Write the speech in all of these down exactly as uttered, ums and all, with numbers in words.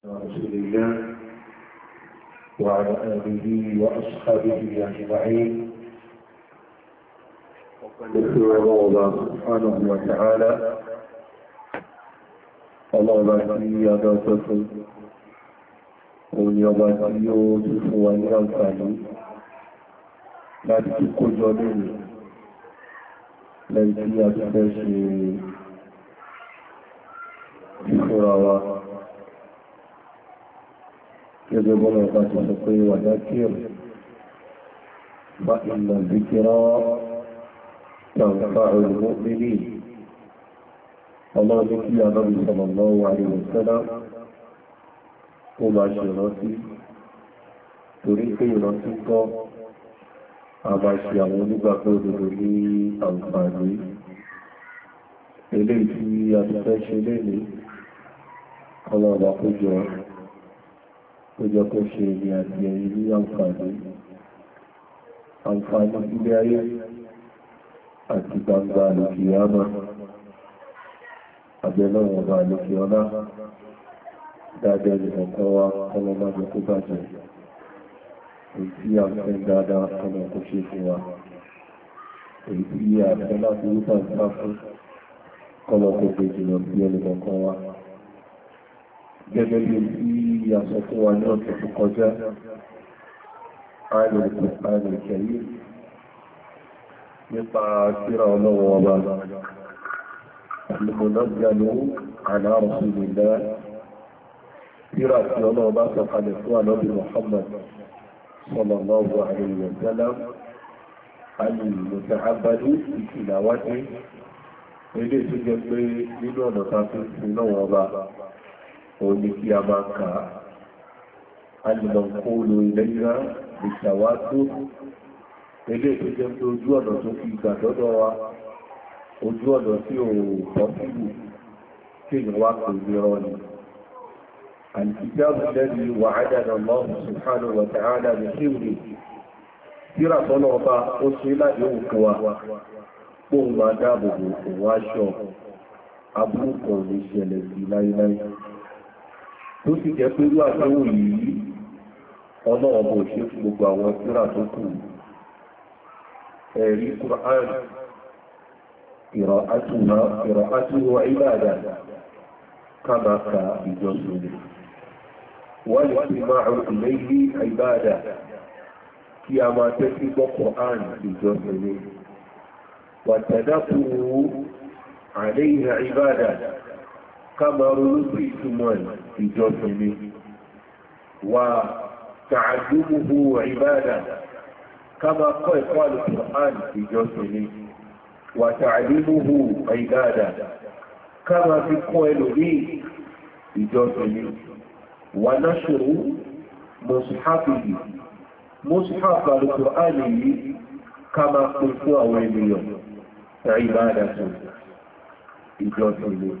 رسول الله وعلى آله وأصحابه أجمعين. نسأل الله سبحانه وتعالى الله الذي يدعوكم ويبقى يوسف ويغفر لا تكون جميل لن يتبشي بخراوة يجب أن تسقي وذكر فإن الذكرى تنفع المؤمنين. الله ذكي يا نبي صلى الله عليه وسلم ومعشرتي تريد يرسلك àbáṣe àwọn onígbàgbọ́ òdodo ní àǹfààní eléyìí tí a ti fẹ́ ṣe lénìí ọmọ ọba kó jọ kó jọ kó ṣe ní àti ẹ̀yìn ní àǹfààní àǹfààní ilé ayé àti gbangba àlòkìyàmà àbẹ̀lọ́wọ̀n ọba àlòkìyọ́lá dáadáa ní ọ̀kan wa ọlọ́mọdé kó bàjẹ́ èyí tí a fẹ́ dáadáa ọmọ kò ṣe fún wa èyí tí a fẹ́ láti rúta ìta fún ọmọ kò gbé jùlọ bí ẹni kọ̀ọ̀kan wa gẹ́gẹ́ bí tí a sọ fún wa ní ọ̀tọ̀ tó kọjá àìlèkẹ̀yí nípa síra ọlọ́wọ́ ọba alìmọ̀nàgbàlú àlárùsù nílá síra tí ọlọ́wọ́ bá sọ̀kalẹ̀ fún ànábì Muhammad صلى الله عليه وسلم المتعبد بتلاوته ilé tó jẹ́ pé nínú ọ̀nà tàbí ìlọ́wọ́ ọba òun ni kí a máa kà á alìmọ̀kóòlò ìlẹ́yìnrá ìṣàwá tó ilé tó jẹ́ pé ojú ọ̀nà tó fi gbà dọ́dọ̀ wa ojú ọ̀nà tí ò pọ́sílù tí èèyàn wá kò ní rọ́ ni. الكتاب الذي وعدنا الله سبحانه وتعالى بحفظه ترى طلبا أصل يوكوا قوم دابه واشو أبوكم لشلة لايلاي tó sì jẹ́ pé wà tó yìí ọlọ́ọ̀bọ̀ ṣe fún gbogbo àwọn tírà tó kù ẹ̀rí Qur'an qira'atuhu ìbádà kàmàkà ìjọsìn والاستماع إليه عبادة كما تكتب القرآن في جسده والتدبر عليه عبادة كما رزقتم في جسده وتعلمه عبادة كما قال القرآن في جسده وتعليمه عبادة كما في قول لي في جسده ونشر مصحفه مصحف القرآن كما قلت أولي عبادة إجازة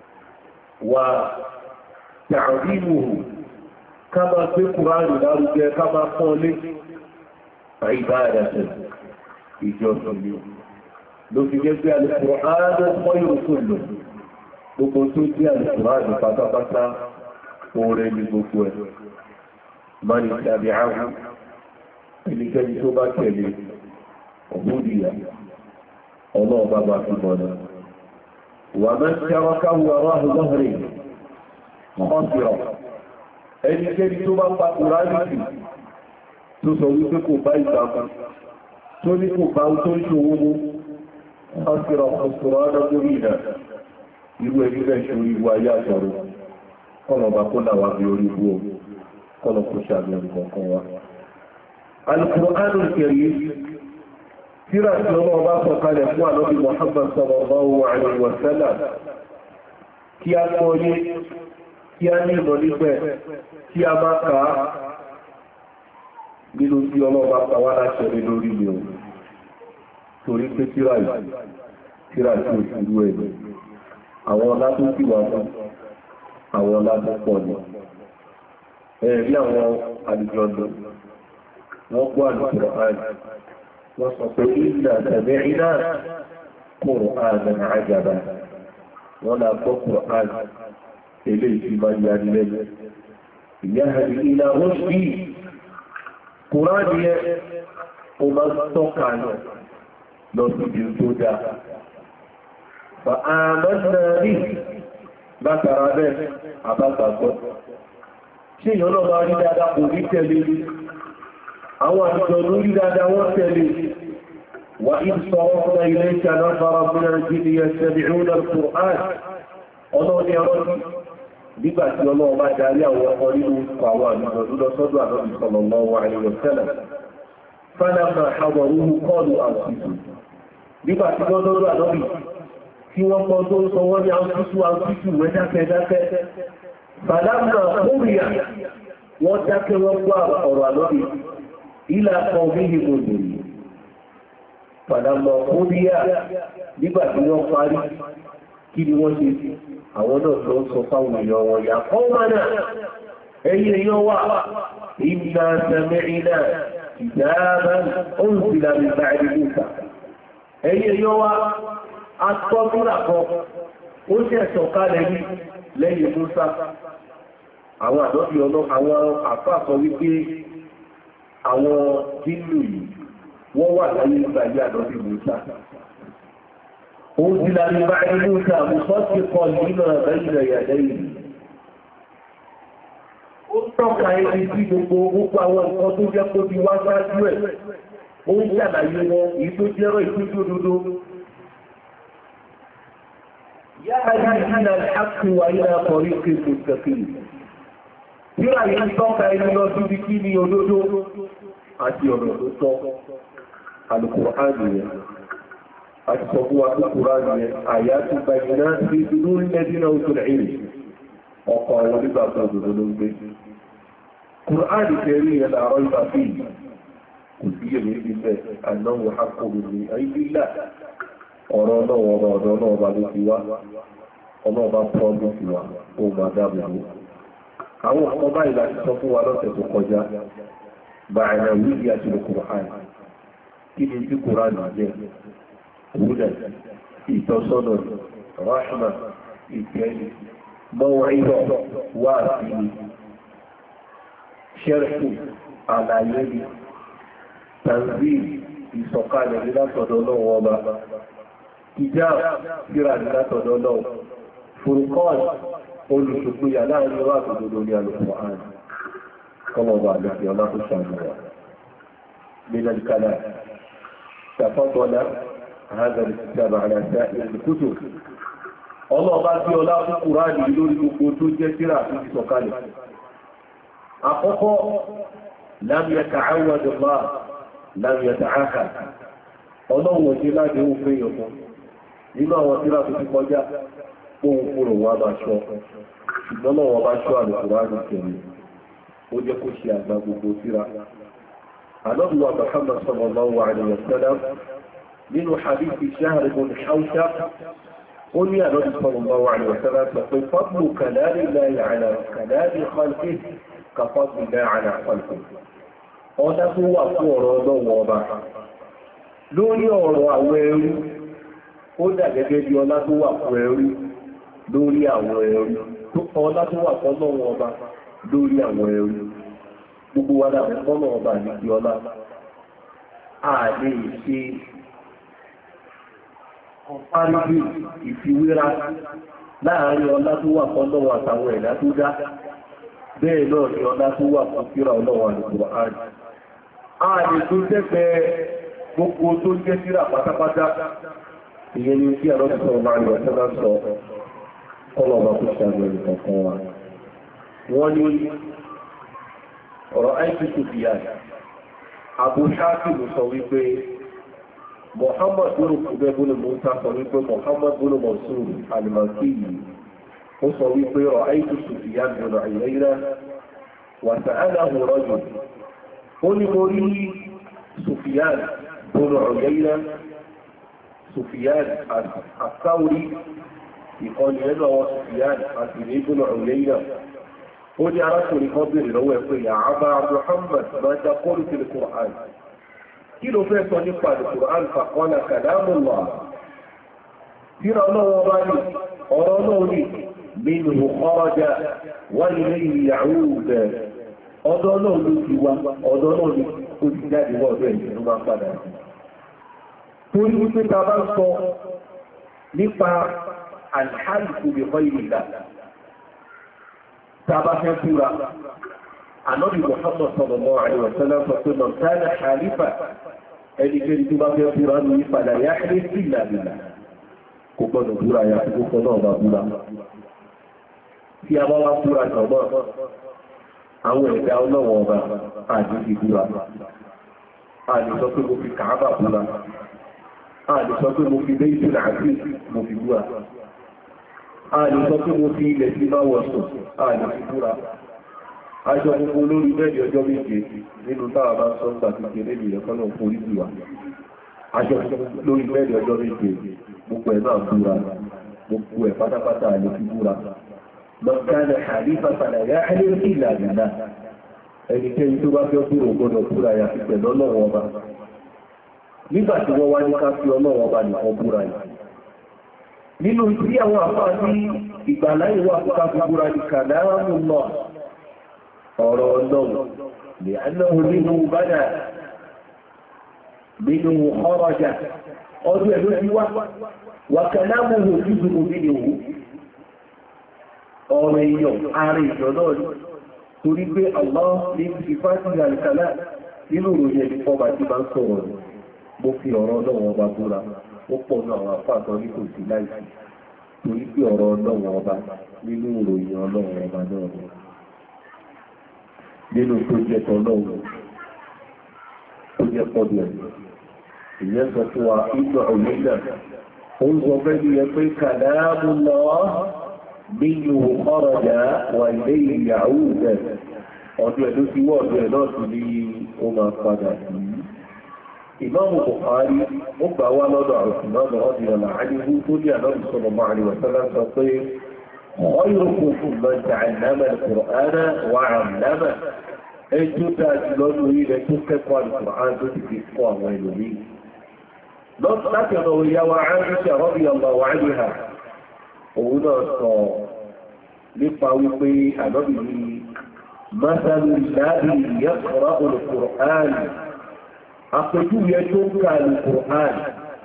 وتعظيمه كما في القرآن لارجع كما قال عبادة إجازة لو في جزء القرآن خير كله بقلت القرآن فتبتا oore ní gbogbo ẹ̀ mani tàbí ààrùn ẹnikẹ́ni tó bá tẹ̀lé ọ̀bọ̀dìyà ọlọ́ọ̀bá bá fi mọ̀nà wà mẹ́sí awákáwù aráhùn lọ́rẹ̀ ọ̀sìrọ̀ ẹnikẹ́ni tó bá pa kùránìtì tó sọ wípé kò bá ìgbàmù tó ní kò bá tó ń ṣòwò mú ọ̀sìrọ̀ ọ̀sìrọ̀ ọ̀dọ́gbórí ìdá irú ẹni bẹ́ẹ̀ ṣe orí ìwà ayé àtọ̀rọ̀ kọlọ̀bá kó dáwà bí orí bú o kọlọ̀ kó ṣàbí ọ̀rùn wa. Al-Qur'an al-Karim tírà tí ọlọ́wọ́ bá sọ kalẹ̀ fún ànábì Muhammad sallallahu alaihi wa sallam kí a kọ́ ní kí a ní ìmọ̀ nípẹ̀ kí a máa kà á nínú tí ọlọ́wọ́ bá pa wá láṣẹ rí lórí mi o torí pé tírà yìí tírà tí ó ti rú ẹ̀ àwọn ọlá tó sì wà fún àwọn lábọ́pọ̀ ni ẹ̀rí àwọn àdìjọ́dọ̀ wọ́n gbọ́ àdìjọ́ ààrẹ wọ́n sọ pé ìlà tẹ̀lé iná Qur'anan ajaba wọ́n là gbọ́ Qur'an ilé ìfìmá ya lẹ́nu yahdi ila rushdi Kùránì yẹ o máa tọ́ka lọ sí ibi tó dáa fa amanna bihi látara bẹ́ẹ̀ àbágbàgbọ́ ṣe ìyọ́nà máa rí dáadáa kò ní tẹ̀lé àwọn àjọ lórí dáadáa wọ́n tẹ̀lé wà ìsọ̀rọ̀fún ilé ìṣàlọ́ fara fún àjílì yastami'una al-Qur'an ọlọ́ni ọlọ́ni nígbà tí ọlọ́run bá darí àwọn ọkọ̀ nínú àwọn àjọ lọ sọ́dọ̀ Ànábì sallallahu alaihi wasallam falamma hadaruhu qalu ansitu nígbà tí wọ́n lọ́dọ̀ Ànábì tí wọ́n kọ́ tó ń sọ wọ́n ní àwọ́sísú àwọ́sísú rẹ̀ dákẹ́dákẹ́. Fàlámà Kúrìyà wọ́n dákẹ́ wọ́n gbọ́ ọ̀rọ̀ Ànábì ilá kan bí i gbogbo yìí. Fàlámà Kúrìyà nígbà tí wọ́n parí kí ni wọ́n ṣe àwọn náà tó ń sọ fáwọn èèyàn wọn yà kọ́ mọ́nà ẹ̀yìn èèyàn wà inna sami'na kitaban unzila min ba'di Musa ẹ̀yìn èèyàn wà Akọ́búrà kan, ó ṣe sọ̀kalẹ̀ ní lẹ́yìn Musa. Àwọn àdọ́bí ọ̀nà àwọn àfáàsọ wípé àwọn jílù yìí wọ́n wà láyé ìgbàyé àdọ́bí Musa. Ó ti láyé báyé Musa, Musa ti kọ nínú àbẹ́yìn ẹ̀yàdẹ́ yìí. Ó tọ́ka ẹni tí gbogbo gbogbo àwọn nǹkan tó jẹ́ kó ti wá sáájú ẹ̀. Ó ń ṣàlàyé wọn, èyí tó jẹ́rọ ìtújú òdodo. يهدي إلى الحق وإلى طريق مستقيم Tíra yìí tọ́ka ẹni lọ sí ibi kí ní olódó àti ọ̀nà tó tọ́ Al-Qur'an yẹn. A ti sọ fún wa tó Qur'an yẹn, àyà tó bàyìí náà sí ìdúró lẹ́dínà oṣù rẹ̀ ọkọ̀ àwọn nígbà tó òdòdó ló ń gbé. Qur'an tẹ̀rí yẹn láàárọ̀ ìgbà fi kò sí èmi ti bẹ̀ ànáwó hakọ̀bù ní àìbílà ọ̀rọ̀ náà ọ̀rọ̀ ọ̀dọ̀ náà bá ló ti wá ọlọ́ọ̀bá pọ́ọ̀lù ti wá ó máa dábòbò àwọn ọmọ báyìí láti sọ fún wa lọ́sẹ̀ tó kọjá bàrẹ̀ wíìdí àti Kùránì kí ni tí Kùránì jẹ́ òwúdẹ̀ ìtọ́sọ́nà ráṣùmà ìgbẹ́ni mọ́wọ́ ìrọ̀ wà sí ṣẹ́rẹ̀kù àlàyé ni tanzil ìsọ̀kalẹ̀ látọ̀dọ̀ lọ́wọ́ ọba ìjá síra látọ̀dọ̀ lọ́wọ́ furqan olùsùgbìyà láàrin wà tòdòdó ní Al-Qur'an kọmọba àlẹ́fẹ́ ọlápùsànúwà من الكلام تفضل هذا الكتاب على سائر الكتب الله bá tí ọlá fún Kùránì lórí gbogbo tó jẹ́ tírà tó ti sọ̀kalẹ̀ àkọ́kọ́ lam yata'awwad Allah lam yata'ahad ọlọ́wọ̀ tí láti ó fẹ́ yọ̀kan nínú àwọn tírà tó ti kọjá ohun kúrò wọ́n bá ṣọ́ ṣùgbọ́n náà wọ́n bá ṣọ́ Al-Qur'ani kẹrì ó jẹ́ kó ṣe àgbà gbogbo tírà Ànábì Muhammad sallallahu alaihi wasallam nínú hadithi Shahr ibn Hawshab ó ní Ànábì sallallahu alaihi wasallam sọ pé fadlu kalamillahi ala kalami khalqihi ka fadlillahi ala khalqihi ọdá tó wà fún ọ̀rọ̀ ọlọ́wọ́ ọba lórí ọ̀rọ̀ àwọn ẹrú ó dà gẹ́gẹ́ bí ọlá tó wà fún ẹrú lórí àwọn ẹrú ọlá tó wà fún ọlọ́wọ́ ọba lórí àwọn ẹrú gbogbo wa náà fọ́nà ọba àti ọlá ààlè ìṣe ọ̀párígbé ìfiwéra láàárín ọlá tó wà fún ọlọ́wọ́ àtàwọn ẹ̀dá tó dá bẹ́ẹ̀ náà ni ọlá tó wà fún fíra ọlọ́wọ́ Al-Qur'an ààrẹ tó tẹ́fẹ́ gbogbo tó jẹ́ síra pátápátá ìyẹn ni tí àrọ́sọ̀ máa rí ọ̀tọ́lá sọ kọlọ̀bà kó ṣàgbẹ̀ ìkọ̀kan wa wọ́n ní ọ̀rọ̀ àìsí tó fi yáà Abu Hatim sọ wípé Muhammad búrú kúgbẹ́ búrú Musa sọ wípé Muhammad búrú Mansur al-Makki ó sọ wípé ọ̀rọ̀ àìsí tó fi yáà búrú àìlẹ́yìnà wà sa'alahu rajul ó ní mo rí Sufyan búrú Uyayna Sufyan as-Sawri ìkọlù ẹ̀lọ́ àwọn Sufyan àti ní búrú Uyayna ó ní arákùnrin kan bèèrè lọ́wọ́ ẹ̀ pé ya Aba Muhammad máa dá kọ́lù sí Al-Qur'an kí ló fẹ́ sọ nípa Al-Qur'an faqala kalamullah tíra ọlọ́wọ́ bá ní ọ̀rọ̀ náà ní منه خرج وإليه يعود ọ̀dọ̀ náà ló ti wá ọ̀dọ̀ náà ló ó ti jáde wọ́n ọ̀dọ̀ ẹ̀yìn ló máa padà sí. torí wípé ta bá ń sọ nípa alhálìkù lè kọ́ ìrìnlá ta bá fẹ́ fúra ànábì Muhammad sallallahu alaihi wa sallam sọ pé mọ̀ tánà halifa ẹnikẹ́ni tó bá fẹ́ fúra ní ìpadà yá ẹni sí ìlànà kò gbọ́dọ̀ fúra ya tó kọ́ náà bá fúra tí a bá wá fúra jọ̀mọ́ àwọn ẹ̀dá ọlọ́wọ̀ ọba àti ìbúra àti sọ pé mo fi kàábà búra àti sọ pé mo fi léìtò àti mo fi búra àti sọ pé mo fi ilẹ̀ sí máa wọ̀sùn àti fi búra aṣọ gbogbo lórí bẹ́ẹ̀dì ọjọ́ méje nínú táwà bá sọ ń gbà ti kéré nìyẹn kọ́nà forí jùwà aṣọ lórí bẹ́ẹ̀dì ọjọ́ méje gbogbo ẹ̀ náà búra gbogbo ẹ̀ pátápátá àlè fi búra mọ̀kánà àrífà fàlàyé àríwá ìlànà ẹnikẹ́ni tó bá fẹ́ kúrò gbọ́dọ̀ kúrò àyàfi pẹ̀lú ọlọ́wọ́ ọba nígbà tí wọ́n wá ní ká fi ọlọ́wọ́ ọba nìkan búra yìí nínú tí àwọn àfáà ní ìgbàláyé wà fún ká fi búra ní kàdáàmù náà ọ̀rọ̀ ọlọ́run lè anáwó nínú bádà nínú ọrọ̀jà ọdún ẹ̀ ló ti wá wà kàdáàmù òjúzù nínú ọ̀rọ̀ èèyàn ààrẹ ìjọ náà ní torí pé Allah ní fi fásitì àìkàlá nínú ìròyìn ẹni fọ́bà tí bá ń sọ̀rọ̀ rẹ̀ mo fi ọ̀rọ̀ ọlọ́wọ́ ọba búra ó pọ̀ náà àwọn afáàtọ́ ní kò sí láìsí torí pé ọ̀rọ̀ ọlọ́wọ́ ọba nínú ìròyìn ọlọ́wọ́ ọba náà rẹ̀ nínú tó jẹ́ tọ́lọ́wọ́ tó jẹ́ pọ̀dù ẹ̀ ìyẹn sọ fún wa ìgbà òmìnira ó ń sọ fẹ́ bí ẹ pé kàdáàmù lọ́ọ́ nínú ọ̀rọ̀dá wà ilé ìyàwó rẹ̀ ọdún ẹ̀lú ti wọ́ ọdún ẹ̀ náà tún ní ó máa padà sí. Ìmáàmù Bukhari ó gbà wá lọ́dọ̀ àrùsùnmọ́nà ọdún ọ̀nà àdíhú tó ní àlọ́dún sọ̀rọ̀ máa rí wọ̀sánlá sọ pé ọ̀yọ̀kù fún mọ́ ta'allama al-Qur'ana wa 'allama ẹjọ́ dáa jù lọ́dún ilẹ̀ tó kẹ́kọ̀ọ́ al-Qur'an tó ti fi kọ́ àwọn ẹlòmí. láti ọ̀nà òyàwó Aisha radiyallahu anha òun náà sọ nípa wípé àlọ́bì ní mọ́sálù láàrí yaqra'u al-Qur'an àpèjúwe tó ń ka al-Qur'an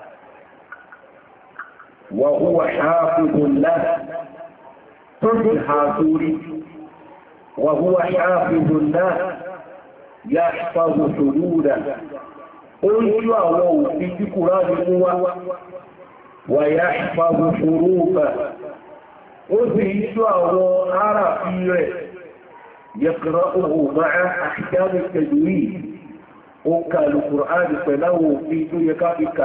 wa huwa hafidhun lahu tó ti ha sórí wa huwa hafidhun lahu yahfazu hududahu ó ń jú àwọn òfin tí Kùránì mú wá ويحفظ حروفه وفي شعر عرفي يقرأه مع أحكام التجويد وكان القرآن فله في يكافك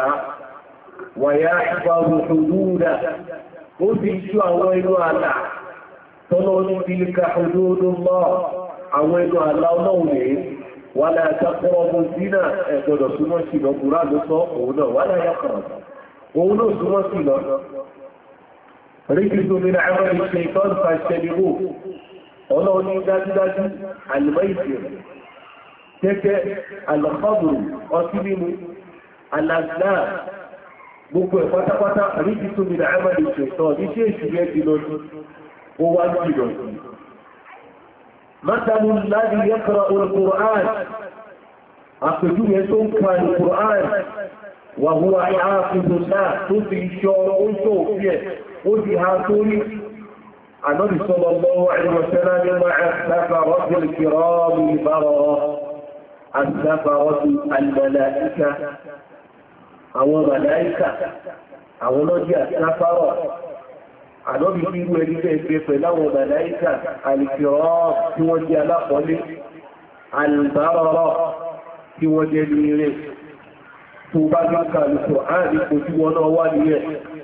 ويحفظ حدوده وفي شعر على طلون تلك حدود الله عوين على نومه ولا تقرب الزنا اقول سنة القرآن صوته ولا يقرب òun ló súnmọ́ sí lọ ríkìtò min amali shaytan fàṣẹlẹ̀wò ọlọ́run ní dájúdájú alìmọ́ìsì tẹ́tẹ́ alọ́kọ́bùrù ọtí mímu alàgbà gbogbo ẹ̀ pátápátá ríkìtò min amali shaytan ní ṣe ìṣúgbẹ́ ti lọ sí ó wá ní ìlọ sí mátàlú láti yaqra'u al-Qur'an àpèjúwe tó ń ka al-Qur'an وهو حافظ الله تفي الشعر وصوفيه وفيها طولي النبي صلى الله عليه وسلم مع السفرة الكرام البررة السفرة الملائكة أو ملائكة أو نجي السفرة النبي يقول لك فلو ملائكة الكرام توجه لقل البررة توجه لك تبارك القرآن كتبنا وليه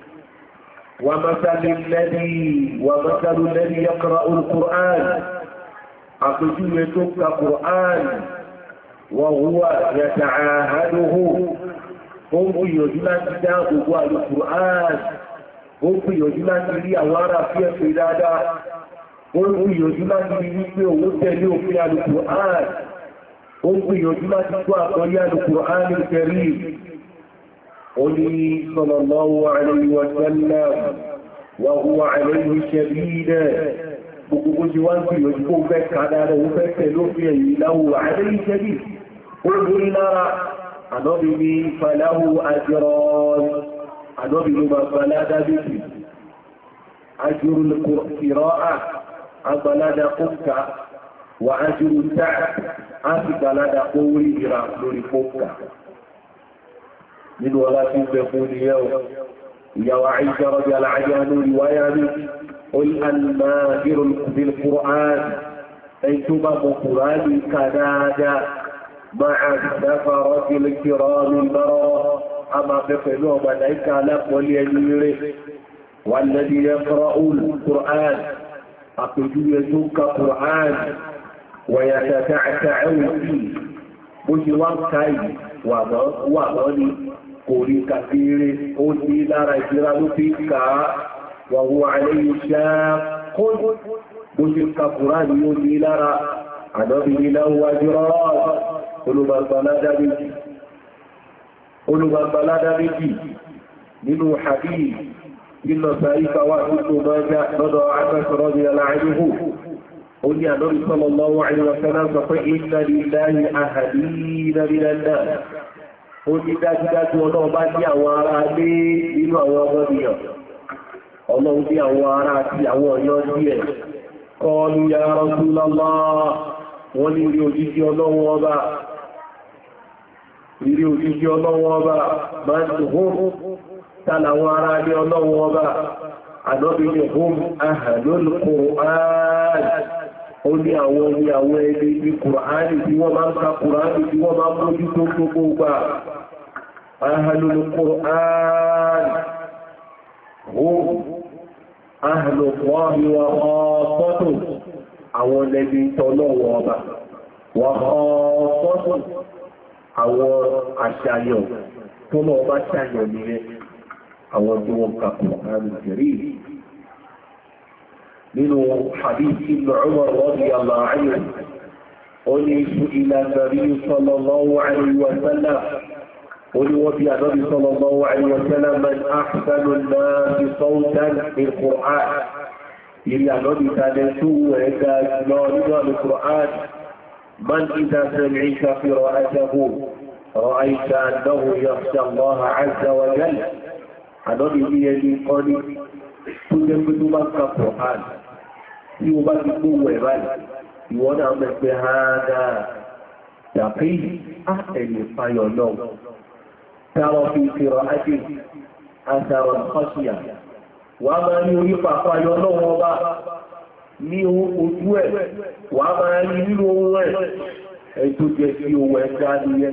ومثل الذي ومثل الذي يقرأ القرآن أقول يتوك القرآن وهو يتعاهده هم يجلى كتابه القرآن هم يجلى لي أورا في الفلادة هم يجلى لي وتلو في القرآن ó ń gbìyànjú láti kó àkọyá al-Qur'an al-Karim ó ní sallallahu alayhi wa sallam وهو عليه شديد بقوة وجهه فك على له فك لفيه له عليه شديد قل لنا أنبني فله أجران أنبني ما فلا به أجر القراءة أبلاد قبك وأجر التعب أبلاد قولي رأسل قبك من ولا تنبقون يوم يا وعيشة رضي الله عنها رواية قل الماهر بالقرآن أنتم بقرآن كنادا مع السفرة الكرام البررة أما بفعلوا ملائكة لك واليمير والذي يقرأ القرآن أقجو يزوك قرآن ويتتعتعون فيه بجوان كاي ومني قولي كثير قولي لا رجل فيك وهو عليه شاق بجوك قرآن يولي لرى عنبه له أجران قلوا البلاد بك قلوا البلاد بك منه حديث إن سائف وإن ما جاء نضع عباس رضي الله عنه قل يا نبي صلى الله عليه وسلم فإن لله أهلين من الناس قل ذات ذات ونوع باتي أوارا لي إنه أوارا الله دي أوارا تي أوارا قالوا يا رسول الله ولي يوجد الله وبا يوجد الله وبا من هم tàlàwọn ará ní ọlọ́wọ́ ọba ànọ́bìnrin hum ahlul Qur'an ó ní àwọn ní àwọn ẹni ní Qur'ani tí wọ́n máa ń ka Qur'ani tí wọ́n máa ń mójú tó gbogbo gbà ahlul Qur'an hum ahlullahi wa khassatuh àwọn lẹ́bí tọ́lọ́wọ́ ọba wa khassatuh àwọn àṣàyàn tó lọ́ bá ṣàyàn nìyẹn àwọn tí wọ́n ka Qur'an al-Karim nínú hadith Ibn Umar radiyallahu anhu ó ní ila Nabi sallallahu alayhi wa sallam ó ní wọ́n bí Nabi sallallahu alayhi wa sallam man ahsanu an-nasi sawtan bil-Qur'an ilẹ̀ Nabi tàbí tó ẹ̀dà lọ nínú al-Qur'an man idha sami'ta qira'atahu ra'ayta annahu yakhsha Allah azza wa jalla àdọ́bí ní ẹni kọ́ ní tó jẹ́ pé tó bá ka Qur'an tí ó bá ti kó wẹ̀ báyìí ìwọ́n náà mẹ́pẹ́ hádá tàbí á ẹ̀lẹ̀ fayọ̀ náà tààrọ̀ fi fèrọ ájé àtàrọ̀ kọ́síyà wà máa ní orí pàpáyọ̀ náà wọ́n bá ní ojú ẹ̀ wà máa ní nínú ohun ẹ̀ ẹ̀ tó jẹ́ sí ohun ẹ̀ dáadé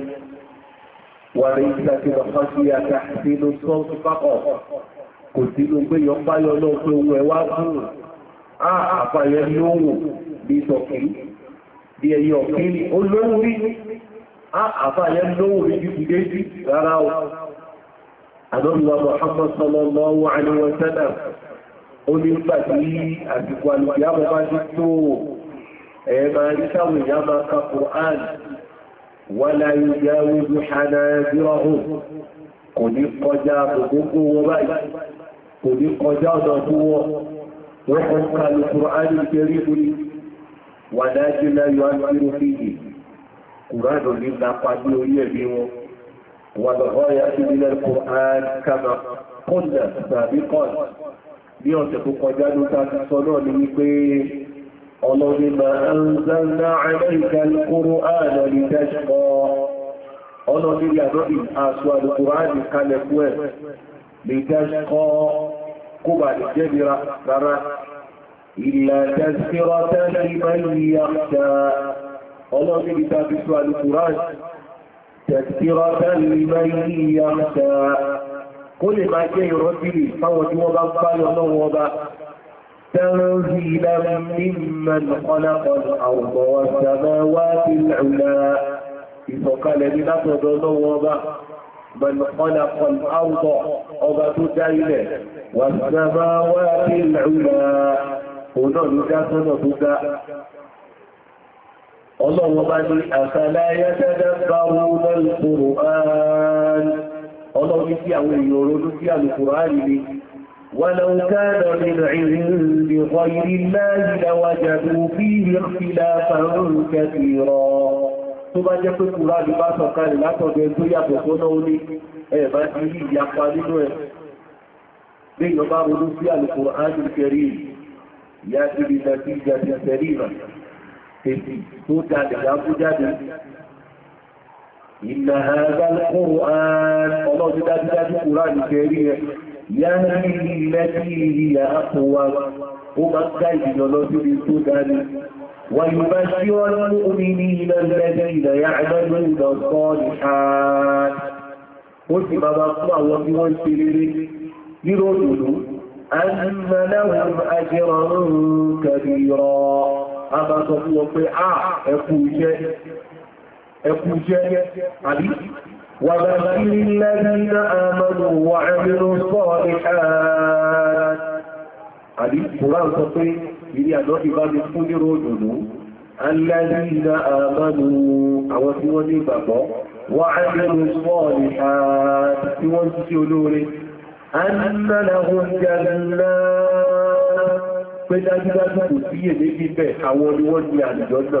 وليس في الخشية تحسين الصوت فقط قلت له بي يقبل له هو واقع ah àfàyẹ lóòwò bí tọ̀kí bí ẹyẹ ọ̀kíní ó lóòwò rí ah àfàyẹ lóòwò rí bí kùdé sí rárá o àdọ́lùwà Muhammad sallallahu alaihi wa sallam ó ní pàtí àsìkò alùpìyàmọ̀ bá ti tó ẹ̀ẹ̀mà rí sáwọn èèyàn máa ka Qur'an wala yujawizu hanajirahum kò ní kọjá gbogbo wọn báyìí kò ní kọjá ọ̀nà fún wọn wọ́n kọ́ kàlù Qur'an al-Karim wà dájú láyọ̀ àmìrò fíjì Qur'an ní lápá ní orí ẹ̀bí wọn wà lọ́wọ́ ya sí nílẹ̀ Qur'an kama kọ́nà tàbí kọ́n ní ọ̀sẹ̀ tó kọjá ló ta ti sọ náà ní wípé ọlọ́ni ma anzalna alayka al-Qur'ana litashqa ọlọ́ni yàtọ̀ àṣọ al-Qur'an kalẹ̀ fún ẹ̀ litashqa kó bà lè jẹ́ nira rárá illa tazkiratan liman yakhsha ọlọ́ni bí tàbí sọ al-Qur'an tazkiratan liman yakhsha kó lè máa jẹ́ ìrọ́bìnì fáwọn tí wọ́n bá ń bá lọ lọ́wọ́ bá تنزيلا ممن خلق الأرض والسماوات العلا ìsọ̀kalẹ̀ ní látọ̀dọ̀ lọ́wọ́ ọba من خلق الأرض ọba tó dá ilẹ̀ والسماوات العلا òun náà ló dá sọ́nà tó dá ọlọ́wọ́ bá ní أفلا يتدبرون القرآن ọlọ́wọ́ sí àwọn èèyàn ronú sí Al-Qur'an ní ولو كان من عند غير الله لوجدوا فيه اختلافا كثيرا tó bá jẹ́ pé Kùránì bá sọ̀kalẹ̀ látọ̀dọ̀ ẹni tó yàtọ̀ sọ́nà oní ẹ̀bá ti rí ìyapa nínú ẹ̀. Bí ìyọba ronú sí Al-Qur'ān al-Karīm, ìyá ti rí nàtíjà ti sẹ́rìmà, tètè tó jáde lábú jáde. Inna hādhā al-Qur'ān, ọlọ́dún dájúdájú Kùránì kẹrí ẹ̀, yahdi lillatī hiya aqwam, ó máa ń dá ìdìnà lọ sí tó dáni. ويبشر المؤمنين الذين يعملون الصالحات قسم مقطع وفي سرير يردد أن لهم أجرا كبيرا أما تقول آه أكوشة أكوشة علي وبشر الذين آمنوا وعملوا الصالحات علي قرآن تقول ìrí àdọ́dì bá mi fún nírò òdòdó alladhina amanu àwọn tí wọ́n ní ìgbàgbọ́ wa amilu salihat tí wọ́n ti sí olóore anna lahum jannat pé dájúdájú kò sí èdè bíbẹ̀ àwọn ni wọ́n ní àjọ náà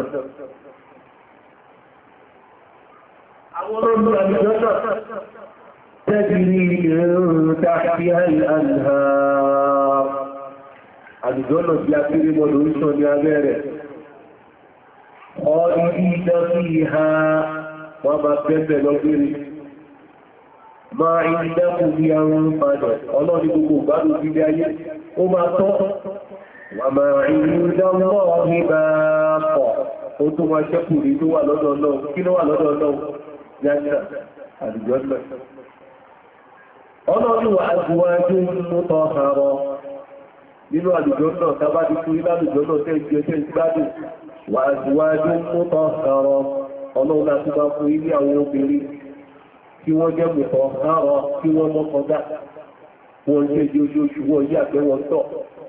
àwọn olóòrùn àjọ náà tajri min tahtiha al-anhar àdìjọ́nà tí a kéré mọ́ lórí ṣọ́ ní abẹ́ rẹ̀ ọdí ìdá sí ìhà wọ́n bá pẹ́pẹ́ lọ́gbẹ̀rẹ̀ máa ìdákù bí àwọn padà ọlọ́ni gbogbo gbádùn sílé ayé ó máa tọ́ wà máa ìrúdánlọ́ ní bá pọ̀ ó tó máa ṣẹ́kù rí tó wà lọ́dọ̀ náà kí ló wà lọ́dọ̀ náà yájá àdìjọ́nà ọlọ́ni wà agbúwájú mú tọ́ nínú àlùjọ náà tàbá ti kú nínú àlùjọ náà tẹ́ ìjọ tẹ́ ìgbádùn wà àjúwájú mọ́tọ̀ ọ̀rọ̀ ọlọ́run láti bá fún ilé àwọn obìnrin tí wọ́n jẹ́ mọ́tọ̀ ọ̀rọ̀ tí wọ́n mọ́ kọjá wọ́n jẹ́ di oṣooṣù wọ́n yí àgbẹ́ wọn tọ̀.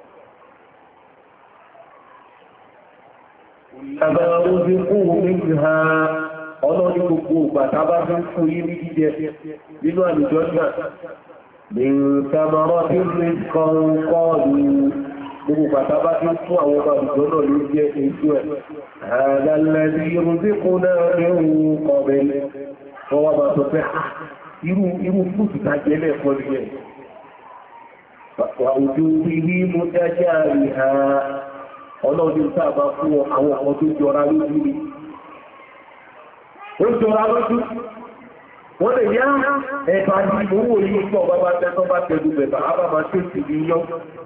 Àbẹ̀rún ti fún omi ha ọlọ́run gbogbo ìgbà tàbá fi ń fún yí ní jíjẹ nínú àlùjọ náà من ثمرة رزقا قالوا gbogbo bàtàbá tí ó fún àwọn ọba ìjọ́nà ló jẹ́ ètò ẹ̀ àdàlẹ́dì ìrùsíkò náà rẹ̀rùn ọ̀bẹ̀ wọ́n wá bá sọ pé irú fúùtù tàjẹ́lẹ̀ fọ́ ní ẹ̀ wà ojú irí mú dájá rí ha ọlọ́dún sáàbá fún àwọn ọmọ tó jọra lójú rí ó jọra lójú wọ́n lè yá ẹ̀bà ní owó yìí pọ̀ bàbá tẹ́kọ́ bá tẹ́lú bẹ̀bà àbábá tó sì ní yọ́.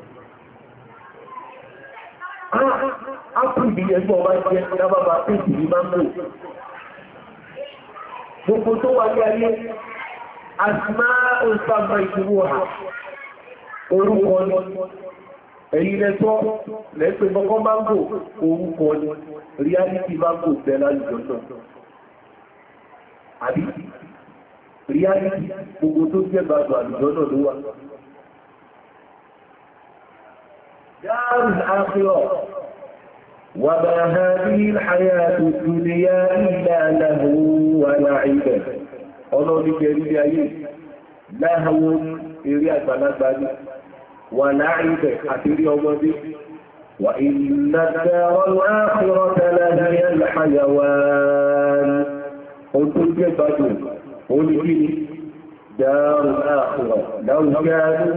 Ápùlì ẹgbọ́ bá jẹ́ lábábá tó sì ní máa ń bò. Gbogbo tó wà ní ayé, àṣìmá òṣàmà ìṣòro hà, orúkọ ni. Ẹ̀yìn lẹ́tọ́ lẹ́pẹ́ kọ́kọ́ máa ń bò, orúkọ ni. Reality máa ń bò tẹ́lá ìjọ náà. Àbí? Reality gbogbo tó jẹ́ gbàgbà àlùjọ náà ló wà. Darul Akhirah wa ma hadhihi al-hayatu ad-dunya illa lahwun wa la'ibun. Ọlọ́ni kẹrí ayé láhàwọn eré àgbàlagbà ní wà la'ibun àti rí ọmọdé. Wa inna ad-dara al-akhirata lahiya al-hayawan. Ó tó jẹ́ gbàgbà قل دار الآخرة لو كانوا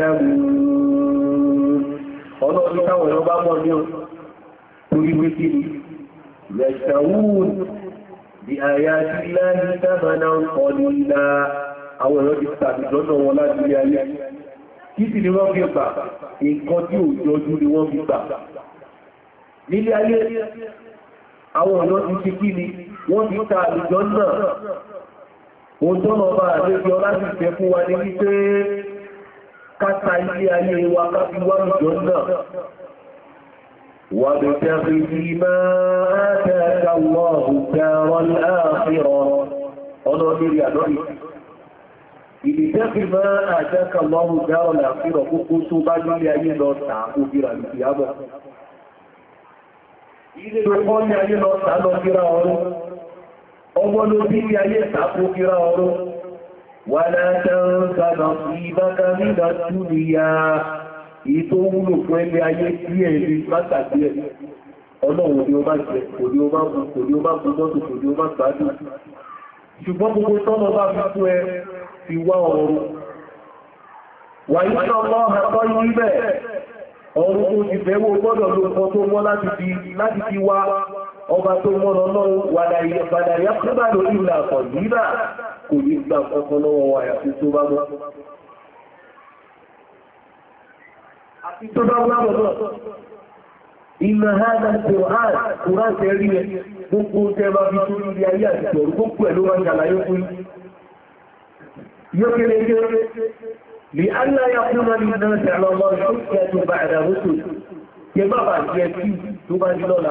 يعلمون ọlọ́run táwọn ẹ̀rọ bá mọ́ ní orí wékí yẹ̀ṣàwún bí àyà tí láyé tábàná ń kọ ní ìlà àwọn ẹ̀rọ ti tàbí lọ́nà wọn láti rí ayé kí sì ni wọ́n fi gbà nǹkan tí ò jọjú ni wọ́n fi gbà nílé ayé àwọn ọ̀nà ti ṣe kí ni wọ́n ti ta àlùjọ náà ohun tó lọ bá àlejò láti fẹ́ fún wa ní wípé káta ilé ayé wa káfí wá ìjọ náà wà bẹ̀ tẹ́fì sí máa tẹ́ẹ̀kà wọ́n dáwọn láàfíọ́ ọlọ́dẹ́rẹ́ àlọ́rí ìdí tẹ́fì máa àtẹ́ẹ̀kà wọ́n dáwọn láàfíọ́ kókó tó bá nílé ayé lọ tàà òbíra ìfìyàbọ̀ ilé ọkọ́ ní ayé lọ tàà lọ kíra ọrún ọmọ ló bí i ayé ìtàkù kíra ọrún ولا تنس نصيبك من الدنيا ìtò wúlò fún ẹgbẹ́ ayé tí ẹ̀rí látàgbé ẹ̀ ọlọ́run ni ó bá jẹ kò ní ó bá mú kò ní ó bá mú mọ́tò kò ní ó bá gbádùn ṣùgbọ́n gbogbo tọ́lọ bá fi fún ẹ fi wá ọrùn wà ní ọlọ́ àtọ́ yìí bẹ̀ ọrùn tó ti fẹ́wọ́ gbọ́dọ̀ ló kọ tó mọ́ láti fi wá ọba tó mọ́ lọ́lọ́run wàdàyà kúbà lórí ìlà àkọ̀ nígbà kò ní gbà kọ́kọ́ lọ́wọ́ wa àti tó bá mọ́ àti tó bá mọ́ lọ́wọ́ ìmọ̀ hádà Kùrán Kùrán tẹ́rí ẹ gbogbo tẹ́bà bí tó ní ayé àti ọ̀rọ̀ gbogbo ẹ̀ ló wá ṣàlàyé fún yóò kéré kéré lè aláyà fún ọmọ ìdáná tẹ̀lọ ọmọ ìṣòkè tó bá ẹ̀dà rútù yẹ bá bà jẹ́ tí tó bá jí lọ́la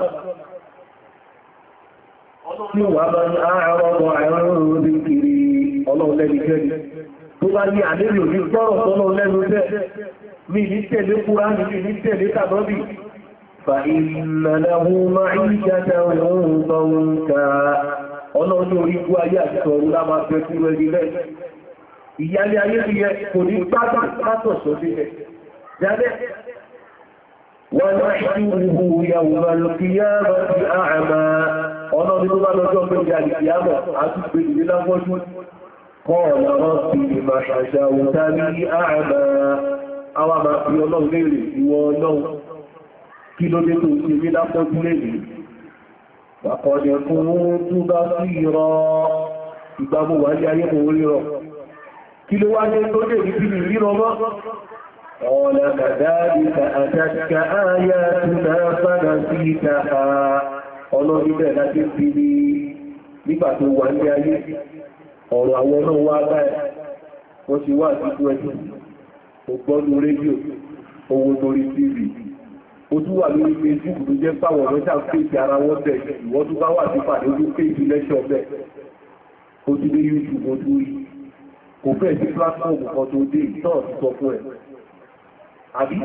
ní wà bá ní àárọ̀ ọmọ àárọ̀ orí kiri ọlọ́run lẹ́ni kẹ́ni tó bá ní àdébì òní gbọ́rọ̀ tọ́lọ́ lẹ́nu tẹ́ mi ní tẹ̀lé Kùrán mi ní tẹ̀lé tàbọ́bì فإن له معيشة ضنكا ọlọ́run ní orí ikú ayé àti ọ̀run lá máa fẹ́ fún ẹni lẹ́ ìyálé ayé ti yẹ kò ní pátá látọ̀ṣọ́ sílẹ̀ jáde wọ́n náà ṣíwúhú yàwó alùkìyàmọ̀ sí àmà ọlọ́run tó bá lọ́jọ́ pé alùkìyàmọ̀ àti pé ìdílé láfọ́jú kọ́ ọ̀lọ́rọ̀ sí ìmọ̀ àṣàṣà òtàrí àmà àwọn àmà fi ọlọ́run léèrè ìwọ ọlọ́run kí ló dé tó ṣe rí lápọ́jú lèdè pàkọ̀dẹ̀ fún tó bá sí ìrọ̀ ìgbàmù wà ní ayé mò rírọ̀ kí ló wá ní tó dé ní kí ní rírọ̀ mọ́ ọ̀lá kàdáríkà àtàkà áyá túnà fánà sí ìtàkà ọlọ́rìnbẹ̀ láti fi ní nígbà tó wà ní ayé ọ̀rọ̀ àwọn náà wá báyìí wọ́n ti wá sí ẹjọ́ ògbọ́nù rédíò owó torí tv ó tún wà lórí Facebook tó jẹ́ pàwọn ọ̀rọ̀ sáà pèsè ara wọ́n bẹ̀ ìwọ́n tó bá wà sí pàdé ojú pèsè lẹ́ṣọ́ bẹ̀ ó tún dé YouTube ó tún rí kò fẹ́ sí platform kan tó dé ìtọ́ ti sọ fún ẹ̀ àbí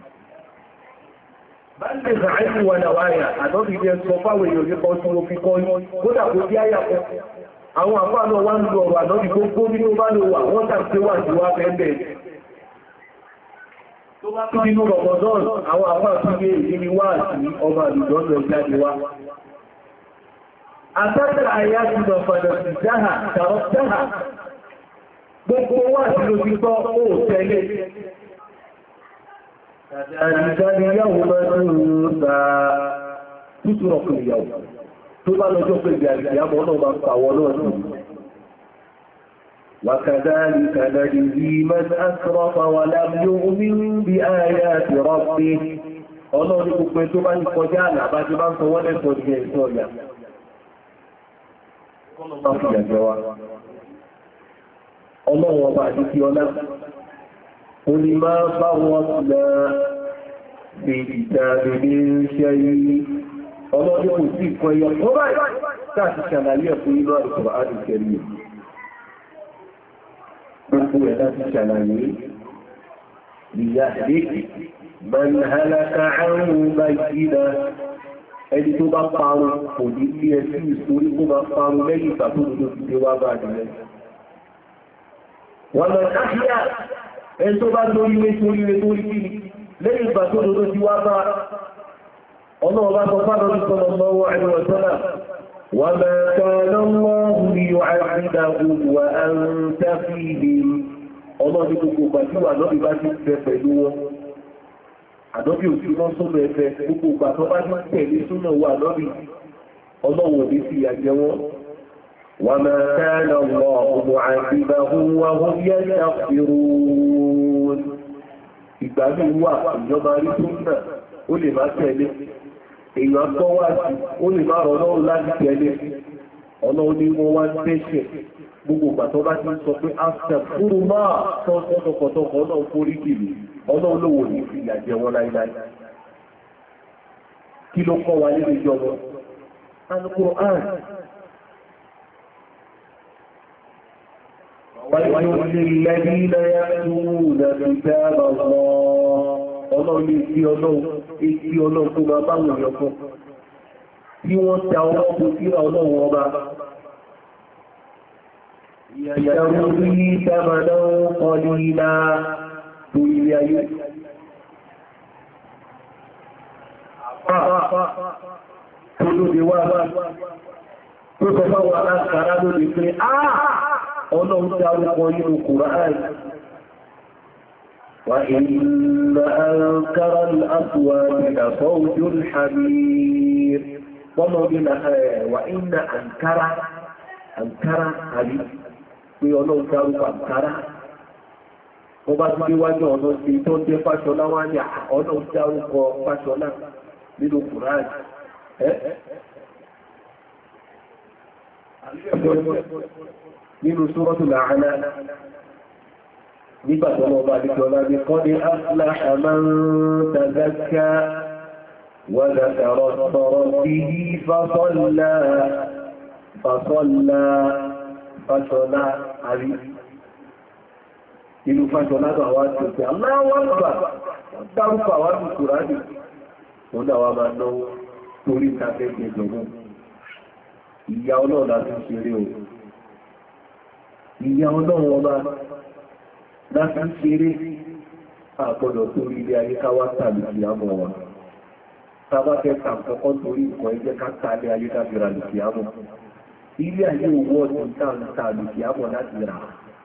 bá ń tẹ̀sà àìsí wà náà wáyà àdọ́bì jẹ́ sọ fáwọn èèyàn ní kan tí ó fi kọ́ ní kódà kó bí áyà kan àwọn àpá náà wá ń lo ọ̀rọ̀ àdọ́bì gbogbo bí ó bá lò wà wọ́n tàbí wà sí wá fẹ́ bẹ̀ẹ̀ tó bá tó nínú Ramadan àwọn àpá àtúgbé ìdíni wá sí ọmọ àdìjọ́nà ìjáde wá. Àtàtà àyá ti lọ fàdà sí jáhà, tàrọ jáhà, gbogbo wà sí ló ti gbọ́ ó tẹ́lẹ̀. Àdìjáde yàwó máa ń bá tútù rọ̀kùn ìyàwó tó bá lọ́jọ́ pé ìyàmọ́ náà máa pàwọ́ náà sí. وكذلك نجزي من أسرف ولم يؤمن بآيات ربه ọlọ́run ní gbogbo tó bá ń kọjá àlàbá tí bá ń sọwọ́ lẹ́sọ̀ ní ẹ̀sọ́ ọ̀yà ọlọ́run ọba àti kí ọlá o ní máa bá wọn lọ sí ìtàrí ní iṣẹ́ yìí ọlọ́run kò sí ìkọ ẹyọ tó báyìí láti ṣàlàyé ẹ̀kọ́ inú àdìsọ̀rọ̀ àdìsẹ̀rí gbogbo ẹ̀ láti ṣàlàyé ìyá àdékì man halaka àrùn bá ìdíná ẹni tó bá parun kò ní bí ẹ sí ìsorí kó bá parun lẹ́yìn ìgbà tó lòdó ti dé wá bá jùlẹ wọ́n lọ káṣíyà ẹni tó bá lórí ilé torí ilé torí kí lẹ́yìn ìgbà tó lòdó ti wá bá ọlọ́ọ̀bá tó bá lọ́dún sọ́lọ́ lọ́wọ́ ẹni ọ̀sọ́lá وما كان الله ليعذبهم وأنت فيهم ọmọ ní gbogbo pàtíwà àdọ́bí bá ti fẹ́ pẹ̀lú wọn àdọ́bí òfin lọ sọ́nà ẹ̀fẹ́ gbogbo pàtọ́ bá ti tẹ̀lé súnà wà àdọ́bí ọlọ́wọ̀ ní sí àjẹ́ wọn وما كان الله معذبهم وهم يستغفرون ìgbà ní wà ìjọba rí súnà ó lè má tẹ̀lé èèyàn tó wá sí ó lè máa rọ̀lọ́rùn láti tẹ̀lé ọlọ́run ní wọ́n wá ń tẹ́ṣẹ̀ gbogbo pàtọ́ bá ti sọ pé after fúrú máa tọ́tọ́tọ́kọ̀tọ́kọ̀ náà forí kìrì ọlọ́run lówó ní ìyà jẹ wọn láíláí kí ló kọ́ wa nínú ìjọba Al-Qur'an وَلِلَّذِينَ يَكْتُمُونَ كِتَابَ اللَّهِ ọlọ́run ní ìdí ọlọ́run ìdí ọlọ́run tó máa báwọn èèyàn fún tí wọ́n ta ọwọ́ tó síra ọlọ́run ọba ليشتروا به ثمنا قليلا torí ayé tó lóde wá tó sọ fáwọn aláṣàrá lóde pé àà ọlọ́run tí a rúkọ nínú Kùránì wà inna ankara al-aswati la sawtul hamir wọ́n mọ̀ bí wà inna ankara ankara àrí pé ọlọ́run tí a rúkọ ankara wọ́n bá tí wájú ọ̀nà sí tó ń jẹ́ Fáṣọlá wá ní ọ̀nà tí a rúkọ Fáṣọlá nínú Kùránì nínú Suratul A'la nígbà tó lọ bá dìkọ̀lá ní qad aflaha man tazakka wa dhakara isma rabbihi fasalla fasalla Fáṣọlá àrí inú Fáṣọlá tó àwọn àti òkè aláwọ̀ àgbà dárúkọ àwọn àti Kùránì wọ́n náà wá máa náwó torí ìtàkẹ́ ìjọba ìyá ọlọ́run láti ṣeré o ìyá ọlọ́run ọba láti ṣeré àgbọ́dọ̀ torí ilé ayé káwá tàbí sí àmọ́ wa tàbá fẹ́ kàkọ́kọ́ torí nǹkan ẹjẹ́ ká tàbí ayé kábí ra lè sí àmọ́ ilé ayé owó ọdún tàbí sí àmọ́ láti rà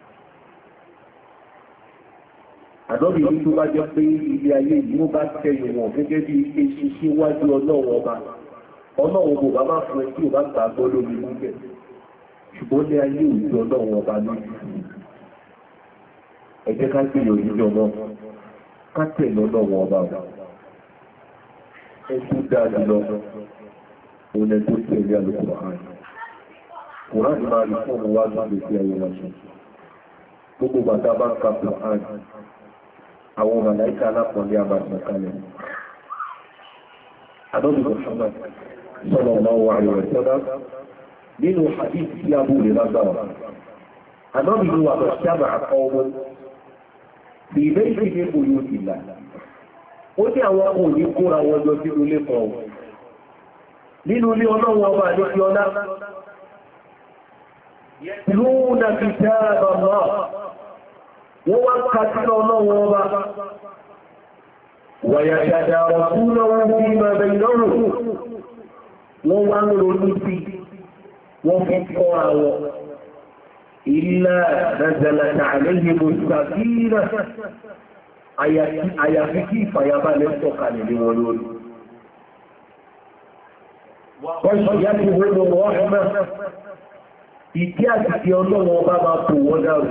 àdọ́bì ní tó bá jẹ́ pé ilé ayé yìí ó bá tẹ́yìn wọn gẹ́gẹ́ bí eṣi síwájú ọlọ́run ọba ọlọ́run kò bá máa fún ẹ tí ò bá gbàgbọ́ lórí níbẹ̀ ṣùgbọ́n ní ayé òjò ọlọ́run ọba lójú ẹ jẹ́ ká gbé òjò náà ká tẹ̀lé ọlọ́run ọba ẹ tó dáa jùlọ òun ẹ tó tẹ̀lé àlùkò ààrẹ Kùránì máa rí fún wa lórí sí ayé wọn ṣe gbogbo bàtà bá ń ka Kùránì àwọn màláíkà alápọ̀lẹ́ àbàtàn kalẹ̀ Ànábì Muhammad sallallahu alaihi wa sallam nínú hadith tí a bú lè lágbàwà Ànábì ní wà lọ́ṣàbà àkọ́wọ́ bí ilé ìfẹ́ ní oyún ìlà ó ní àwọn ọkọ̀ ní kóra wọn lọ sí ilé kan nínú ilé ọlọ́wọ́ ọba ní fi ọlá yatluna kitab Allah wọ́n wá ń ka sínú ọlọ́wọ́ ọba ويتدارسونه فيما بينهم wọ́n wá ń ronú sí wọ́n fi kọ́ àwọ̀ إلا نزلت عليهم السكينة àyàfi kí ìfàyàbalẹ̀ sọ̀kalẹ̀ ní wọn lórí wọ́n sì yá ti wọ́n lọ wọ́n mẹ́ ìkí àti ọlọ́wọ́ bá máa pò wọ́n dárò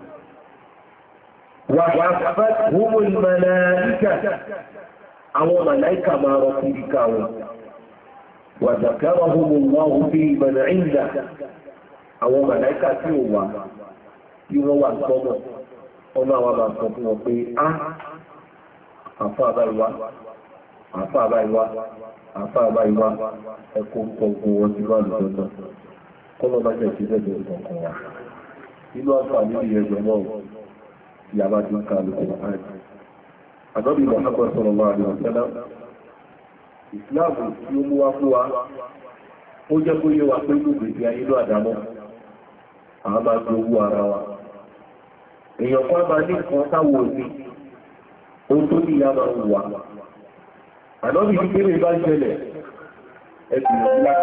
وحفتهم الملائكة àwọn màláíkà máa rọ kìríkà wọn وذكرهم الله في من عنده àwọn màláíkà tí ó wà tí wọ́n wà sọ́mọ̀ ọmọ àwọn máa sọ fún wọn pé á àfá àbáyíwá àfá àbáyíwá àfá àbáyíwá ẹkùn kọ̀ọ̀kọ̀ wọn ti máa lùdọ́dọ̀ kọ́lọ̀ bá jẹ́ ìṣẹ́jẹ́ ìkọ̀ọ̀kan wa inú àǹfààní ìyẹ̀gbẹ̀ náà yàbá tí ń ká lùkọ̀ ààrẹ àdọ́bì Muhammad sallallahu alaihi wasallam ìsìláàmù tí ó mú wá fún wa ó jẹ́ kó yé wa pé ní ìgbésí ayé ló àdámọ́ àwọn máa gbé owó ara wa èèyàn kan máa ní nǹkan táwọn òní ohun tó ní ìyá máa ń wà àdọ́bì ní kéré bá ń ṣẹlẹ̀ ẹgbẹ̀rún láti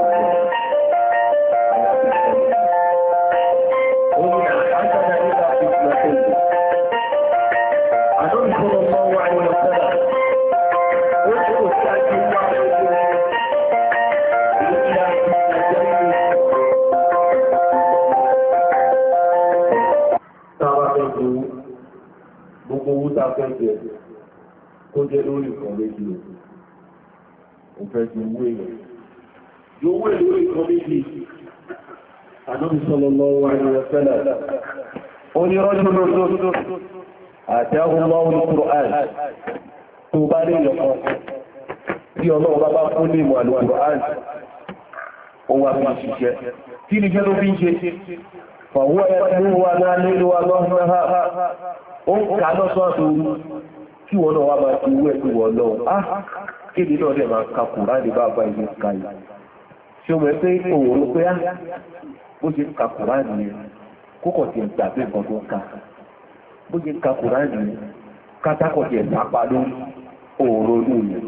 kó jẹ́ lórí ìkan méjì ò fẹ́ ti wú èèyàn yóò wé lórí ìkan méjì Ànábì sallallahu alaihi wa sallam ó ní rọ́jú lóòtọ́ àti ahùnmáwò ní Kùrán tó bá rí ìyọ̀kan tí ọlọ́run bá bá fún ní ìmọ̀ Al-Kùrán ó wá bí ṣiṣẹ́ kí ni jẹ́ ló bí ń ṣe fàwọ́ ẹ̀ wà náà nílò alọ́run ó ń kà lọ́sọ́ kí wọ́n náà wá máa ti wú ẹ̀kú wọ́n lọ á kéde náà dẹ̀ máa ka Kùránì bá bá ìlú sky ṣe mọ̀ pé òun pé á bó ṣe ka Kùránì yẹn kókò tí ń gbàgbé nǹkan tó ń ka bó ṣe ń ka Kùránì kátákọ̀ tí ẹ̀ sápa lórí òòrò lóòrò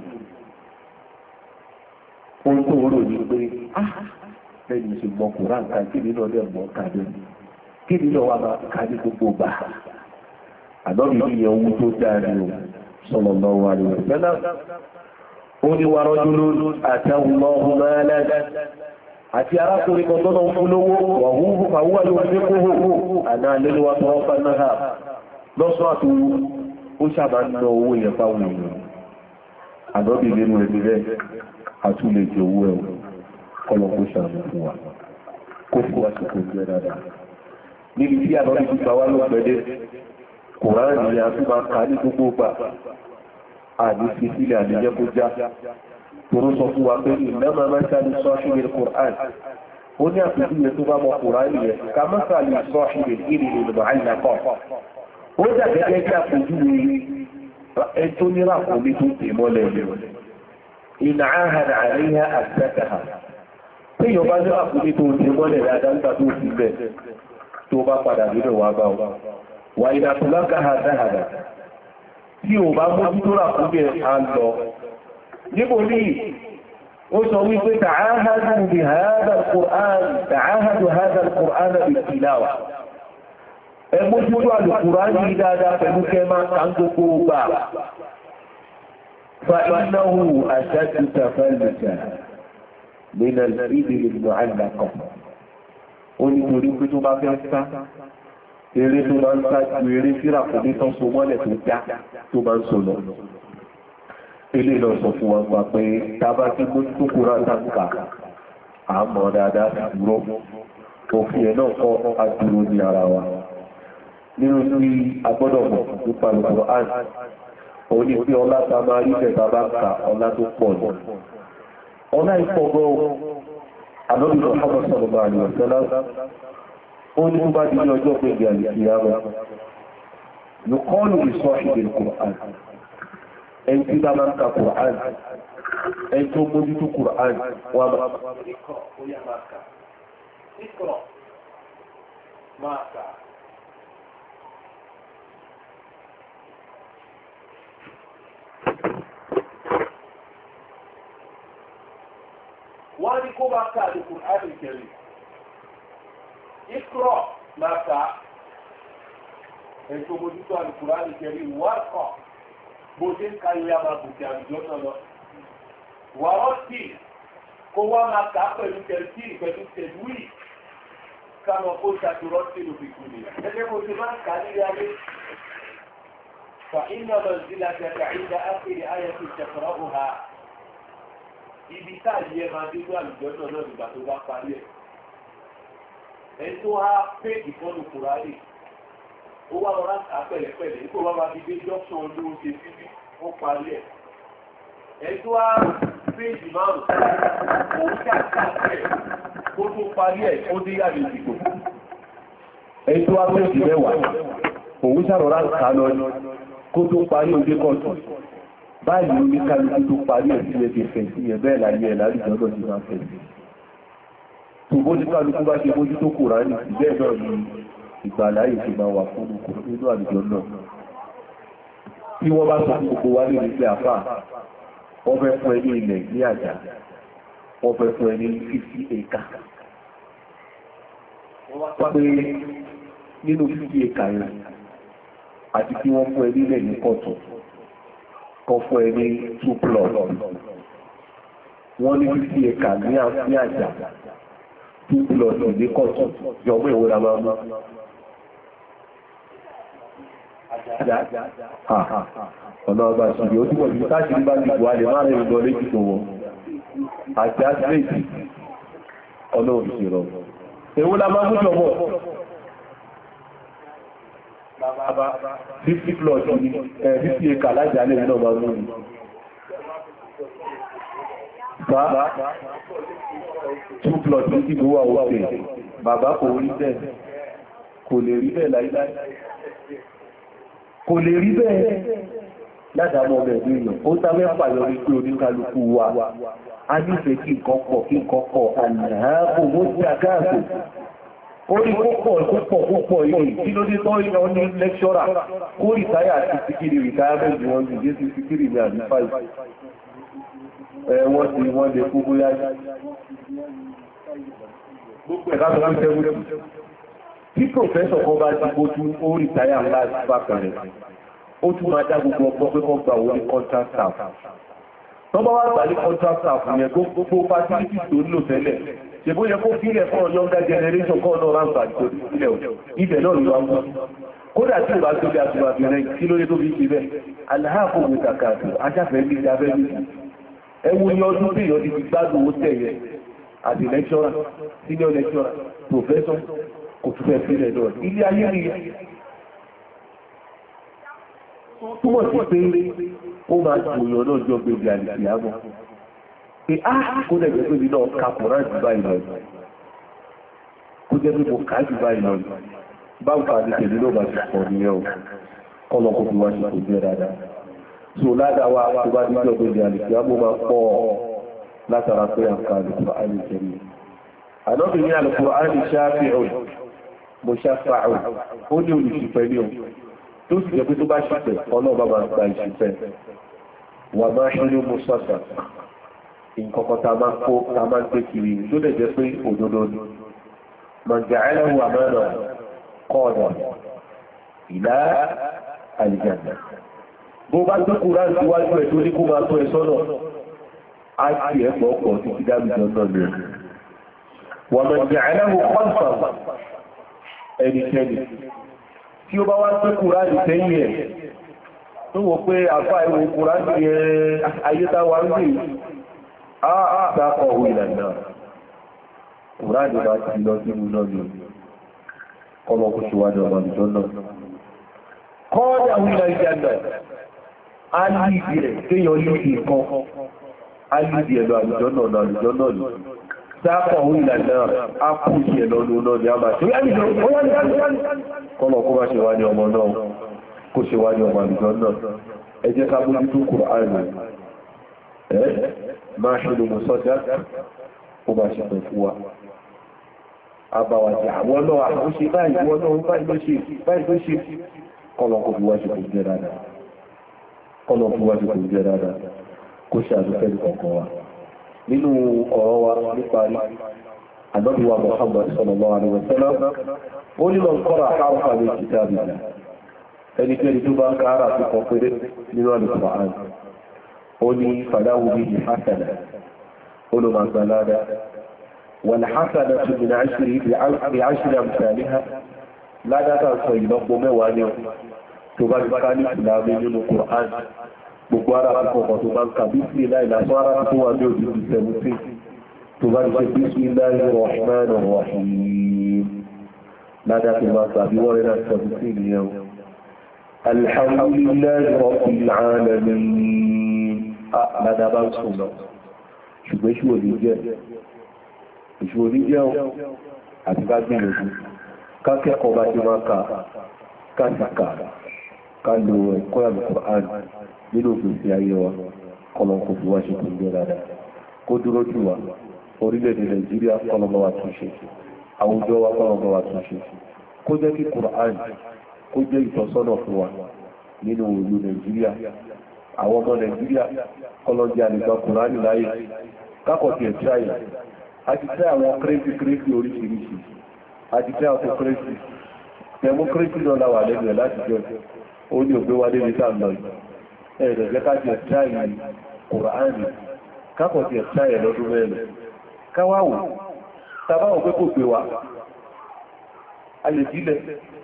ohun tó rò ní pé lẹ́yìn ṣe mọ Kùránì ká kí nínú ọdẹ mọ́ ká lórí kí nínú wa máa ká ní gbogbo bá àdọ́bì ní ìyẹn owó tó dáa ní o sallallahu alaihi wasallam ó ní wa rajulun atahu Allahu malan àti arákùnrin kan tọ́nà fún lówó wàhúhù fàwúwà ló ní kóhò àná lẹ́lẹ́wà tó wọ́n fánà ha lọ́sọ́ àti ó sábà ń ná owó yẹn fáwọn èèyàn àdọ́bì nínú ẹni rẹ̀ àtúlẹ̀ jẹ owó ẹ̀ kọlọ̀ kó sàmì fún wa kó fún wa sí kò jẹ́ dáadáa níbi tí àdọ́bì ti gbà wá lọ́gbẹ̀dẹ́ Kùránì ni a tún máa ka ní gbogbo gbà àní sí sílẹ̀ àníjẹ́ kó já tòrò sọ fún wa pé ìlẹ́mọ̀ mẹ́sàlì sọ́ṣìlẹ̀ Kùránì ó ní àpèjúwe tó bá mọ Kùránì yẹn ká mẹ́sàlì sọ́ṣìlẹ̀ ìrìnlẹ̀ ìlú àìlàkọ́ ó dàgẹ́gẹ́ bí àpèjúwe ẹjọ́ nírà kò ní tó tè mọ́lẹ̀ rẹ̀ ìnà áhàdà àríyá àtẹ́kàá tí yọ bá nírà kò ní tó tè mọ́lẹ̀ rẹ̀ adáńtà tó fi bẹ̀ tó bá padà nínú wa bá wa wà ìdàtúlákà àdáhàdà tí ò bá mú tó rà kó bẹ̀ á lọ níbo ní ó sọ wípé tààhàdù bí hádà al-Qur'an tààhàdù hádà al-Qur'an bí tìláwà ẹmójútó al-Qur'an ní dáadáa pẹ̀lú kẹma kan gbogbo gbà fa innahu ashaddu tafalluta min al-ibil al-mu'allaqa ó ní torí pé tó bá fẹ́ sá eré tó bá ń sá ju eré síra kò ní tán so mọ́lẹ̀ tó já tó bá ń so lọ ilé lọ sọ fún wọn gbà pé tàbá tí mú tó kúrò àtàkà àmọ́ dáadáa dúró òfin ẹ̀ náà kọ́ adúró ní ara wa nínú tí agbọ́dọ̀ mọ̀ nípa lọ́pọ̀ àn ó ní pé ọlá ta máa rí bẹ̀ta bá ka ọlá tó pọ̀ lọ ọlá ìpọ̀gọ́ àlọ́bìnà Muhammad sallallahu alaihi wasallam ó ní tó bá di ní ọjọ́ pé ìgbà àlìkìyàmọ̀ yùkọ́lù ìsọ́ ìdè Kùrán ẹni tí bá máa ń ka Kùrán ẹni tó mójútó Kùrán wọ́n máa wọ́n ní kó bá ká àdì Kùrán ìkẹrì ìkọ̀rọ̀ máa ká ẹni tó mójútó àdì Kùrán ìkẹrì wákọ̀ bó ṣe ń ka ilé àmà gòkè àjọ náà lọ. Wà ọ́ sí kó wá máa kà á pẹ̀lú tẹ̀sí pẹ̀lú tẹ̀lúì káwọn kó ṣàtúrọ́ sí lòfìkú ni. Gẹ́gẹ́ bó ṣe máa ń kà á nílé ayé. Fa iná lọ sí láti ẹ̀ka ìdá ákèrè ayé ti ṣẹ̀fọ̀rọ̀ òhà. Ibi táàyè ẹ máa dé ní àlùjọ náà náà nígbà tó bá parí ẹ̀. Ẹni tó há péèkì fọ́nù Kùránì. Ó wá lọ láti àpẹẹlẹpẹẹlẹ nípò wá máa fi dé jọ́sán olówó ṣe síbí ó parí ẹ̀. Ẹ̀tọ́ á péjì márùn-ún òun ṣàkàtẹ̀ kó tó parí ẹ̀ ó dé yàrá ìdìbò. Ẹ̀tọ́ á péjì mẹ́wàá òun ṣàrọ̀rá kà lọ kó tó parí ojú kọ́tù. Báyìí ó ní kálukú tó parí ẹ̀ sí ẹgbẹ̀ fẹ̀ sí ẹ̀ bẹ́ẹ̀ láyé ẹ̀ lárí ìjọ́dọ̀ ti máa fẹ̀ sí. Tòbó ní kálukú bá ṣe mójú tó Kùránì bẹ́ẹ̀ náà ni ìgbàláyé ti máa wà fún òkúrò nínú àlùjọ náà. Tí wọ́n bá sọ fún gbogbo wá ní ilé àfà, wọ́n fẹ́ fún ẹni ilẹ̀ ní àjà, wọ́n fẹ́ fún ẹni fifty acre. Wọ́n pé nínú fifty acre yẹn, àti kí wọ́n fún ẹni ilẹ̀ ní kọ̀tọ̀, kan fún ẹni two plus. Wọ́n ní fifty acre ní àjà, two plus ní kọ̀tọ̀, jọmọ́ ìwé la máa mú. Ọ̀nà ọba ìṣìrí ó túnbọ̀ tí káàkiri bá ti wà lè máa rẹ̀ ìgbọ́ léjì tó wọ́n àti àtìlẹ́jì ọ̀nà òṣìṣẹ́rọ̀. Èwo la máa mújọ mọ́ fifty plus ní fifty acre lájá lè náà máa mú ní. Bá two plus ní kí gbówà òkè bàbá kò rí bẹ́ẹ̀ kò lè rí bẹ́ẹ̀ láíláí. Kò lè rí bẹ́ẹ̀ ládàmọ́ ọmọ ẹ̀dùn èèyàn. Ó tá mẹ́fà yọ ní pé oníkálukú wa. A nífẹ̀ẹ́ kí nǹkan pọ̀ kí nǹkan pọ̀ àlàáfò mọ́ sí àkáàkò. orí púpọ̀ púpọ̀ púpọ̀ yìí tí ló dé tọ́ ìyàn ní lẹ́kṣọ́rà kó rìtáyà sí síkiri rìtáyà mẹ́jì wọn jù jẹ́ sí síkiri ní àbí fáìlì ẹ̀wọ́n tí wọ́n lè kú bóyá tí pòfẹ́sọ̀ kan bá ti bójú ó rìtáyà láti bákanrẹ̀ ó tún máa dá gbogbo ọgbọ́n pé kọ́ gbà wọ́n ní contract staff tọ́bọ́ wá gbà ní contract staff yẹn gbogbo facilities tó nílò tẹ́lẹ̀ ṣe bó yẹ kó fílẹ̀ fún younger generation kọ́ náà ráńpà tó sílẹ̀ ibẹ̀ náà ló wá mú kódà tí ìbá tó bí àtúwàbìnrin kí ló lé tó fi ṣe bẹ́ aláàkó wò kàkàtù ajáfẹ́ ní ìjáfẹ́ ní ẹwú ní ọdún tí ìyọ́ ti fi gbádùn ó tẹ̀yẹ àti lecturer senior lecturer professor kò tún fẹ́ fílẹ̀ náà ilé ayé rí túmọ̀ sí pé ó máa tòyàn náà jọ gbèbè àlìsì àmọ́ pé á kó lẹ́gbẹ̀ẹ́ pé mi náà kàpùrá jù báyìí lọ kó jẹ́ pé mo kà jù báyìí lọ bá ń fàájú tèmi náà bá ti pọ̀ nìyẹn o kọ́lọ̀ kó fi wá ṣe kò jẹ́ dáadáa so ládàáwá tó bá díjọ́ gbèbè àlìsì àmọ́ máa pọ̀ látara pé àǹkà àlùkò àlìsẹ̀mí àdọ́bìnrin àlùkò àlìṣàfihàn mo ṣàfàáhùn ó ní olùṣìpẹ̀ ní o tó sì jẹ́ pé tó bá ṣìpẹ̀ ọlọ́ọ̀bá máa gba ìṣìpẹ̀ wà máa ṣe ní mo sọ́sà nǹkankan ta máa kó ta máa gbé kiri tó lè jẹ́ pé òdodo ni màgbà ẹlẹ́wù àmọ́nà kọ́ọ̀dà ìlà àlìjànà bó bá tó kúrò láti wájú ẹ̀ tó ní kó máa tó ẹ sọ́nà á ti ẹ̀pọ̀ ọkọ̀ títí dábìjọ náà lè wà màgbà ẹlẹ́wù kọ́ọ̀fà ẹnikẹ́ni tí ó bá wá tó kúrò láti tẹ́yìn ẹ̀ tó wò pé àfá ìwò kúrò láti ayétáwà ń gbé àtàkọ̀ ìlànà kùránì bá ti lọ sínú náà ní ọmọkú ṣíwájú ọmọ ìjọ náà kọ́ọ̀dà wílà ìjànà alìdì rẹ̀ kéyàn lìdì kan alìdì ẹ̀lọ àjọ náà náà àjọ náà ní sáàkọ̀ ìlànà ápùsì ẹ̀lọ́nù náà ní a máa ṣe kọ́lọ̀ kó bá ṣe wá ní ọmọ náà kó ṣe wá ní ọmọ ìjọ náà ẹ jẹ́ ká bójú tó kùránì máa ṣe lè mọ̀ sọ́jà ó bá ṣe pẹ̀ fún wa àbàwàjá àwọn náà àkóṣe báyìí wọ́n náà báyìí ló ṣe báyìí ló ṣe kọ́lọ̀kọ́ fi wá ṣe kò jẹ́ dáadáa kọ́lọ̀kọ́ fi wá ṣe kò jẹ́ dáadáa kó ṣe àdúfẹ́ kọ̀ọ̀kan wa nínú ọ̀rọ̀ wa níparí Ànábì wa Muhammad sallallahu alaihi wasallam ó ní lọ kọ́ra àárọ̀fà ní kitabillah ẹnikẹ́ni tó bá ń kára sí kan péré nínú Al-Qur'an ó ní fàdáwù bí i hasana olùmọ̀gbàlára wal hasanatu min ashri bi ashri amthaliha ládátà sọ ìlọ́pọ̀ mẹ́wàá ní tó bá ti ká ní ìlàmí nínú Qur'an gbogbo ara púpọ̀ tó bá ń ka bismillah ìlàsọ́ ara tó wà ní òjò seventeen tó bá ti ṣe bismillahir rahmanir rahim ládátà máa tàbí wọ́n rẹ̀ náà seventeen yẹn alhamdulillahi rabbil alamin ládàbá ń sùn lọ ṣùgbọ́n ṣùgbọ́n ní jẹ́ ìṣòro ní jẹ́ àti bá gbìyànjú kákẹ́kọ̀ọ́ bá ti máa ka káàkà ká lo ẹ̀kọ́ Al-Qur'an nínú òfìsí ayé wa kọlọ̀kọ̀ fi wá ṣe kò gbé rárá kó dúró jù wá orílẹ̀-èdè Nàìjíríà kọlọ̀mọ́ wa tún ṣe àwùjọ wa kọlọ̀mọ́ wa tún ṣe kó jẹ́ kí Qur'an kó jẹ́ ìtọ́sọ́nà fún wa nínú ìlú Nàìjíríà àwọn ọmọ Nàìjíríà kọlọ̀jẹ́ àlègbà Kùránì láyé kákọ̀tí ẹ̀ tíráyà àti tẹ́ àwọn kírésì kírésì oríṣiríṣi àti tẹ́ àwọn kírésì democracy lọ́la wà lẹ́nu ẹ̀ láti jọ ó ní ògbé wálé ní sáà lọ ẹ̀rẹ̀ jẹ́ káàkì ẹ̀ tíráyà Kùránì kákọ̀tí ẹ̀ tíráyà lọ́dún mẹ́rin káwáwò tàbáwò pé kò gbé wa a lè dílẹ̀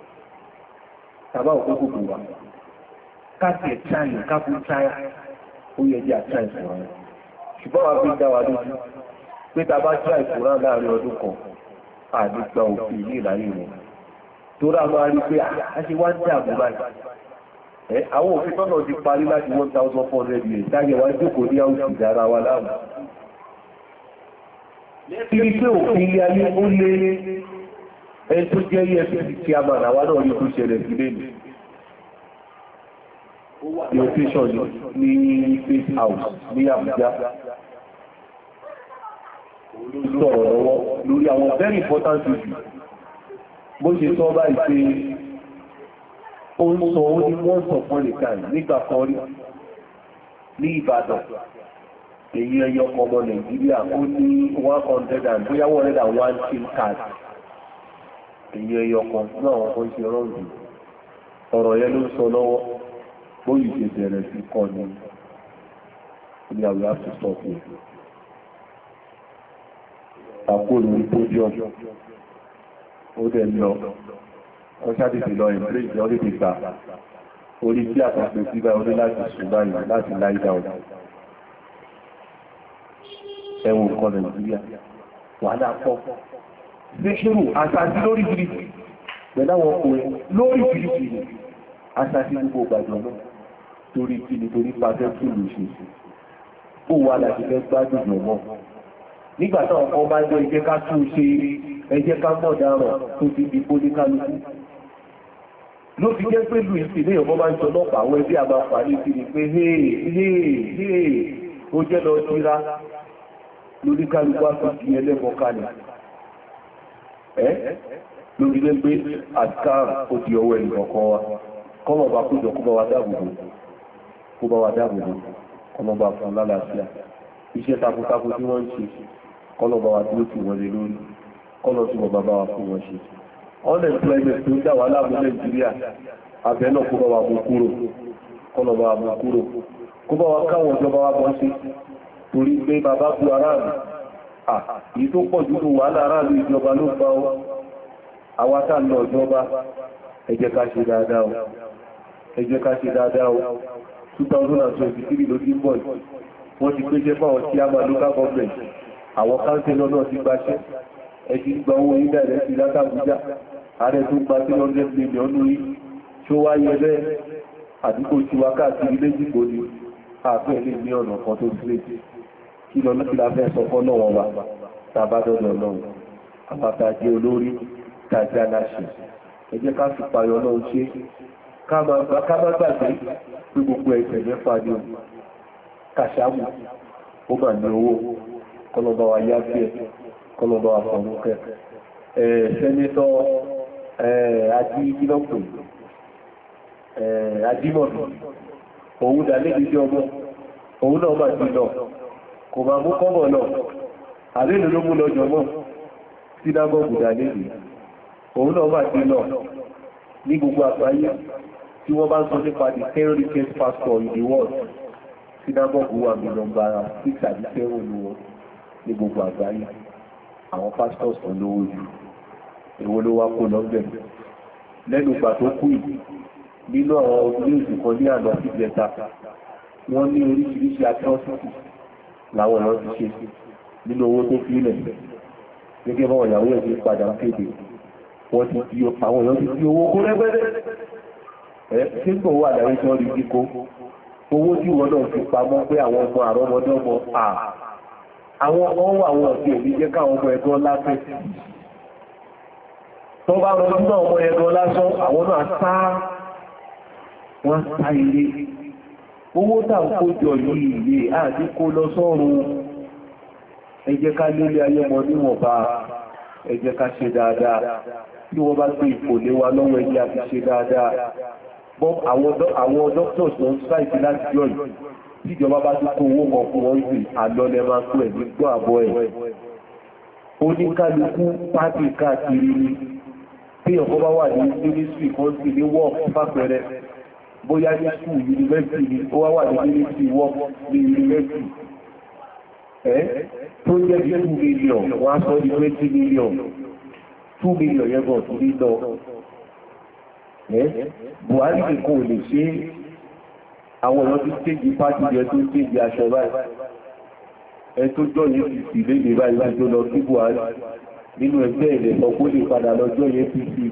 tàbáwò pé kò gbé wa káàkì ẹ̀tsáyìn káàkì ẹ̀tsáyà ó yẹ jẹ́ àtsáyìn fún ọ̀rẹ́ ṣùgbọ́n wà fi dá wa lójú pé ta bá tsáyìn fún ọ̀rẹ́ láàrin ọdún kan àdígbà òfin ní ìlàyé rẹ̀ tó rá máa rí pé a ṣe wá ń tẹ́ àbúrá ẹ̀ àwọn òfin tọ́nà ti parí láti one thousand four hundred years táyẹ̀ wá jókòó ní àwùjọ ìdára wa láàmú kiri pé òfin ilé ayé ó lé ẹni tó jẹ́ E F C C tí a máa náà náà rí tó ṣẹlẹ̀ sílé mi location ní Face House ní Abuja sọ̀rọ̀ lọ́wọ́ lórí àwọn very important issues bó ṣe sọ báyìí pé ó ń sọ ó ní wọ́n sọ fún nìkan nígbà kan rí ní Ìbàdàn èyí ẹyọ ọmọ Nàìjíríà ó ní one hundred and bóyá one hundred and one sim card èyí ẹyọ kan náà wọ́n kọ́ ṣe rọ́ọ̀dù ọ̀rọ̀ yẹn ló ń sọ lọ́wọ́ bóyí ṣe bẹ̀rẹ̀ sí kọ́ ni ní àwọn àtúntò fún àkóòlù ìpójọ́ ó dẹ̀ lọ wọ́n ṣáàdìsì lọ ìpínlẹ̀ ìjọ orí ti gbà orí tí àtàkùn sí bá orí láti ṣùgbọ́n láti láìdá ọ̀dá ẹwọ̀n kan Nàìjíríà wàhálà pọ̀ ṣíṣírù àṣàtí lórí gírígì pẹ̀láwọn ọkùnrin lórí gírígì àṣàtí gbogbo gbàjọ náà torí kí ni torí pàtẹ́ kí ló ṣe ó wà láti fẹ́ gbádùn ọmọ nígbà táwọn kan bá jọ ìjẹ́ ká tún ṣe ẹjẹ́ ká mọ̀ dáràn tó ti di pólíkálukú ló fi jẹ́ pé lùí sí ilé ọmọ máa ń sọ lọ́pàá àwọn ẹbí àbá parí sí ni pé hey hey hey ó jẹ́ lọ síra lórí kálukú àti ẹlẹ́mọ kalẹ̀ ẹ́ lórí lẹ́gbẹ́ àtàrà ó di ọwọ́ ẹni kọ̀ọ̀kan wa kọ́mọ̀ bá kójọ kó bá wa dáàbòbò kó bá wa dáàbòbò kọ́mọ̀ bá fún lálàáfíà iṣẹ́ takuntakun tí wọ́n ń ṣe kọ́lọ̀ bá wa dúró tí wọ́n lè lórí kọ́lọ̀ tí wọ́n bá bá wa fún wọn ṣe unemployment tó dá wà láàmú Nàìjíríà abẹ́ náà kó bá wa mú kúrò kọ́lọ̀ bá wa mú kúrò kó bá wa káwọn ìjọba wa bọ́ sí torí pé bàbá bu aráàlú èyí tó pọ̀ jù wàhálà aráàlú ìjọba ló bá ọ àwátà lọ ìjọba ẹ jẹ́ ká ṣe dáadáa o ẹ jẹ́ ká ṣe dáadáa o two thousand twenty-three ló ti ń bọ̀ wọ́n ti pé jẹ́ fáwọn tí a máa local government àwọn káńsílọ̀ náà ti gbaṣẹ́ ẹ ti gba owó ilẹ̀ rẹ̀ sí látàbújá ààrẹ tó gba three hundred million lórí tó wáyé bẹ́ẹ̀ àdúgbò tí wá káàkiri méjìgbò ni àfẹ́ lè ní ọ̀nà kan tó sílé kí lọ láti la fẹ́ sọ fọ́ náà wọ́n wá tàbádọ́dọ̀ náà àpàtàjẹ́ olórí tàjẹ́ aláṣẹ ẹ jẹ́ ká fi payọ náà ṣe ká má gbàgbé pé gbogbo ẹ̀sẹ̀ mẹ́fà ni o kàṣàmù ó mà ní owó kọlọ̀bá wa yá sí ẹ̀ kọlọ̀bá wa fọ̀rúnkẹ́ sẹ́nitọ́ ajíkínọ́pù ajímọ̀bì òun dà lébi sí ọmọ òun náà mà sí lọ kò máa mú kọ́mọ̀ náà àlénù ló mú lọ́jọ́ mọ́ sínágọ́gù dà lébi òun náà mà sí lọ ní gbogbo àgbáyé tí wọ́n bá ń sọ nípa the terrorist pastor in the world sínágọ́gù wà ní nọ́mbà six àti seven ní wọn ní gbogbo àgbáyé àwọn pastors kan lówó jù èwo ló wá kó lọ́gbẹ̀ lẹ́nu ìgbà tó kú yìí nínú àwọn orílẹ̀-èdè kan ní àná sí ìjẹta wọ́n ní oríṣiríṣi atrocity láwọn ọ̀rọ̀ ti ṣe nínú owó tó fílẹ̀ gẹ́gẹ́ bọ́ ìyàwó ẹ̀ ti padà kéde wọ́n ti di àwọn èèyàn ti di owó kó rẹ́gbẹ́rẹ́ ẹ̀ tí ń bọ̀ wà láyé tó rí kíkó owó tí wọ́n náà fi pamọ́ pé àwọn ọmọ àrọ́mọdọ́mọ à àwọn ọmọ àwọn ọ̀sẹ̀ òní jẹ́ káwọn ọmọ ẹ̀gbọ́n lásán tó bá rọrùn náà ọmọ ẹ̀gbọ́n lásán àwọn náà sá wọ́n sá ilé owó tà ń kójọ yìí ilé àti kó lọ sọ́run ẹ jẹ́ ká lélé ayé mọ níwọ̀nba ẹ jẹ́ ká ṣe dáadáa tí wọ́n bá gbé ipò lé wa lọ́wọ́ ẹ jẹ́ àti ṣe dáadáa bọ́ àwọn doctors lọ sáìtì láti jọ yìí tíjọba bá tún kó owó kan fún wọn sí àlọ́lẹ̀ máa kú ẹ̀ nígbọ́ àbọ̀ ẹ̀ oníkálukú pátì káàkiri ni tí ọkọ̀ bá wà ní ministry kan sí ní work fápẹrẹ bóyá ní school university ni ó wá wà ní ministry work ní university ẹ́ tó jẹ́ bí two million wọ́n á sọ ní twenty million two million yẹn bọ̀ sí lọ ẹ́ Buhari kò lè ṣe àwọn èèyàn tí kéjì pàtí jẹ tó kéjì aṣọ báyìí ẹ tó jọ yẹn ti sì léde báyìí láti tó lọ sí Buhari nínú ẹgbẹ́ ilẹ̀ sọ kó lè padà lọ́jọ́ yẹn P C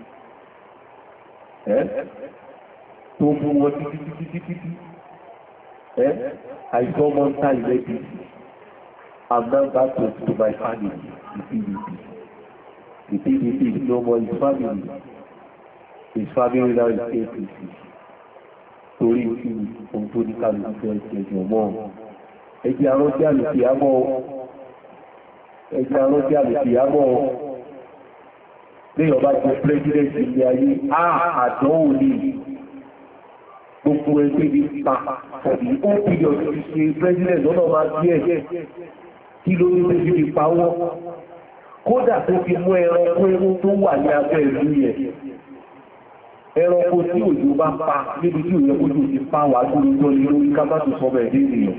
ẹ́ tó fún wọn títí títí títí ẹ́ àìsàn mọ́ ń ta ilẹ̀ P C I'm now back to, to my family, the P D P. The P D P is no more his family. His family now is A P C. Torí tí ohun tó ní kálù fẹ́ ẹjọ́ mọ́. Ẹjẹ́ arán tí àlùfì àmọ́ ẹjẹ́ arán tí àlùfì àmọ́ ní ọba jẹ́ president ilé ayé àdánwò ní gbogbo ẹgbẹ́ ní pa ọ̀dí ó pìlẹ̀ ọ̀dí ṣe president lọ́nà máa bí ẹ̀ kí ló ní pé fi pa wọ́n kódà tó fi mú ẹranko ẹrú tó wà ní abẹ́ ìlú yẹn ẹranko tí òjò bá pa níbi tí òyẹ kójú ti pa wà tó ń jọ ní lórí kábàtù sọmọ ẹ̀dẹ́ ènìyàn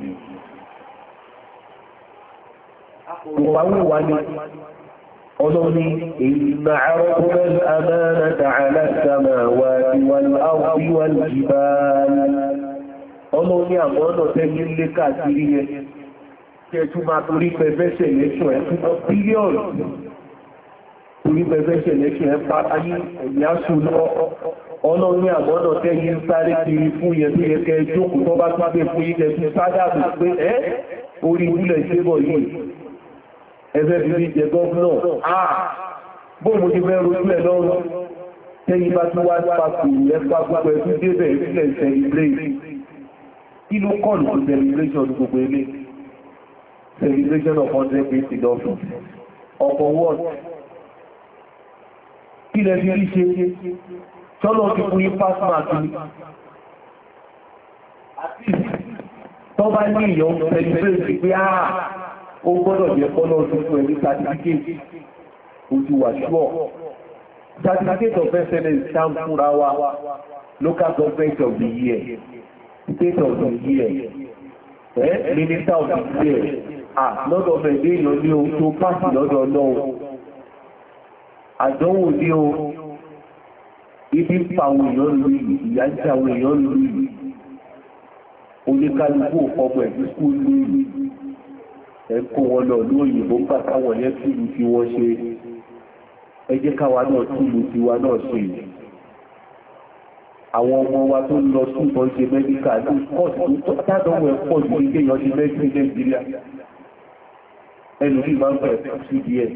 ìpàwọ̀ wà ní ọlọ́ni ìnà àrọ́kùnrin àmánàtà aláṣàmàwà ìwàláwí wàlìbáàlì ọlọ́ni àmọ́nà tẹ́lẹ̀ lé káàkiri yẹn kẹtù máa torí pẹ̀fẹ́ṣẹ̀ lẹ́ṣọ̀ ẹ̀ fún bílíọ̀nù torí pẹ̀fẹ́ṣẹ̀ lẹ́ṣọ̀ ẹ̀ pa ayé ẹ̀yà ṣùlọ ọlọ́ni àmọ́nà tẹ́lẹ̀ ń sáré kiri fún yẹn tó yẹ kẹ́ jókòó tó bá pàdé fún yí kẹ́ tún sádàbù pé ẹ́ orí ìwúlẹ̀ ṣébọ̀ yìí ẹgbẹ́ bí i jẹ gọ́ọ̀nà àà bóòmù ti fẹ́ rojú ẹ̀ lọ́rùn tẹ́yìn bá tún wá pàtàkì ẹ̀fà gbogbo ẹ̀fú débẹ̀ ìpínlẹ̀ celebrate kí ló kọ́ ní celebration gbogbo ilé celebration of one hundred eighty dollars ọ̀pọ̀ wọ́n kí lẹ fi rí ṣe tọ́lọ̀ ti fún yí passmark ní tọ́ bá ní ìyọ̀ celebrate pé àà ó gbọ́dọ̀ jẹ́ kọ́lọ̀ tuntun ẹ̀rí certificate ojú wà ṣúọ̀. Certificate of excellence stand fúnra wa local government of the year, state of the year, eh? Minister of the year, ah lọ́dọ̀ mẹ́gbẹ́ èèyàn ní ohun tó pàtì lọ́dọ̀ lọ́wọ́. Àdánwò ní o, ibi ń pa àwọn èèyàn lórí, ìyà ń jẹ àwọn èèyàn lórí, oníkálukú ọmọ ẹ̀bí skúl lórí. Ẹ̀kọ́ wọn lọ lóòyìnbó pàtàwọn yẹn túlù tí wọ́n ṣe ẹ jẹ́ káwa náà túlù tí wa náà ṣe àwọn ọmọ wa tó lọ túbọ̀ ṣe mẹ́díkà ní kọ́ọ̀tù tó tádọ́wọ̀ ẹ̀pọ̀ jù ní kéèyàn ṣe mẹ́díkà Nàìjíríà ẹnu ní máa ń bẹ̀rẹ̀ sí díẹ̀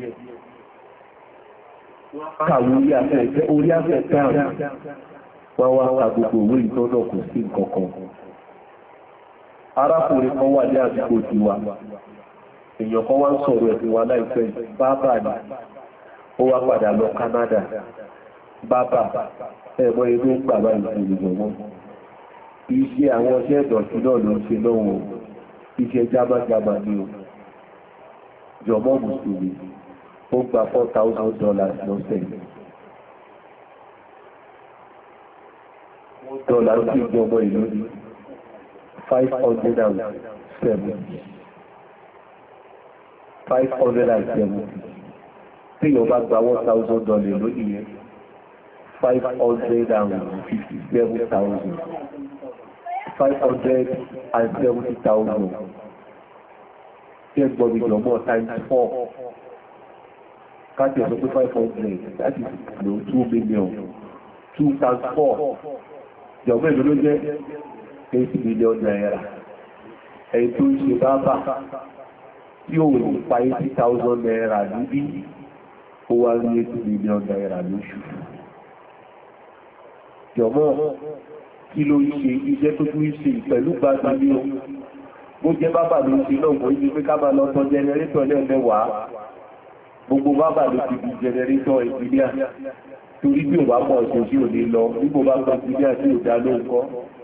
kàwé orí afẹ́ orí afẹ́ káàrùn wọ́n wá ká gbogbo òwe ìtọ́nà kò sí nǹkankan arákùnrin kan wà ní àdúgbò tiwa èèyàn kan wá ń sọ̀rọ̀ ẹ̀sìn wa láìpẹ́ bábà ní ó wá padà lọ Canada bábà ẹ̀mọ́ inú bàbá ìgbìyànjọ́ iṣẹ́ àwọn ọṣẹ́ ìdọ̀tí náà ló ń ṣe lọ́wọ́ iṣẹ́ jábájábá ní o jọmọ́ mùsùlùmí ó gba four thousand dollars lọ́sẹ̀ dọ́là ń fi jọmọ ìlú ní five hundred seven five hundred seven tí yóò bá gba one thousand dollars lónìí yẹn five hundred fifty-seven thousand five hundred seventy thousand tí ẹgbọ́n mi jọmọ́ times four káàkiri ọ̀sọ̀ pé five hundred that is no two million two times four jọmọ́ ìlú ló jẹ́ eight million naira ẹ̀yí tó ń ṣe bá bà tí ó wè pa eighty thousand naira níbí ó wá rí eight million naira lóṣù jọmọ́ kí ló ṣe iṣẹ́ tó tún ṣe pẹ̀lú gbágbá ní o bó jẹ́ bábà ló ṣe náà kò ní pé ká máa lọ tọ́ jẹnẹrétọ̀ lẹ́ẹ̀mẹ́wàá gbogbo bábà ló ti di jẹnẹrétọ̀ ìpínlẹ̀ torí bí ò bá mọ̀ ọ̀ṣẹ́ sí ò ní lọ nígbò bá gbọ́ ìpínlẹ̀ tí ò dá lóòkọ́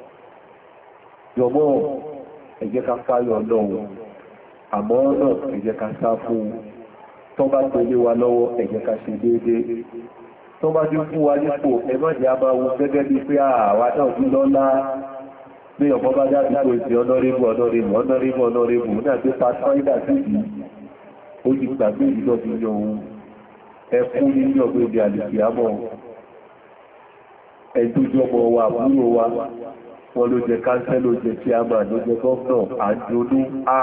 jọmọ́ ẹ jẹ́ ká fáyọ̀ lọ́wọ́ àmọ́ náà ẹ jẹ́ ká sá fún tó bá tẹ̀lé wa lọ́wọ́ ẹ jẹ́ ká ṣe déédéé tó bá dín fún wa nípò ẹmọ́dé a máa wo gẹ́gẹ́ bí pé àwa náà bí lọ́lá bí ọmọ bá dábìkò ìsì ọ̀nọ́rẹ́bù ọ̀nọ́rẹ́bù ọ̀nọ́rẹ́bù ọ̀nọ́rẹ́bù náà tó pa sáídà sí ìdí ó ti gbàgbé ìjọ fi yan ohun ẹkún nínú ọgbẹ́ ìdí àlèkè àmọ́ ẹ̀dójọmọ wa àbúrò wa wọn ló jẹ káńsẹ́ ló jẹ tí a máa ló jẹ gọ́ọ̀nà àjọlú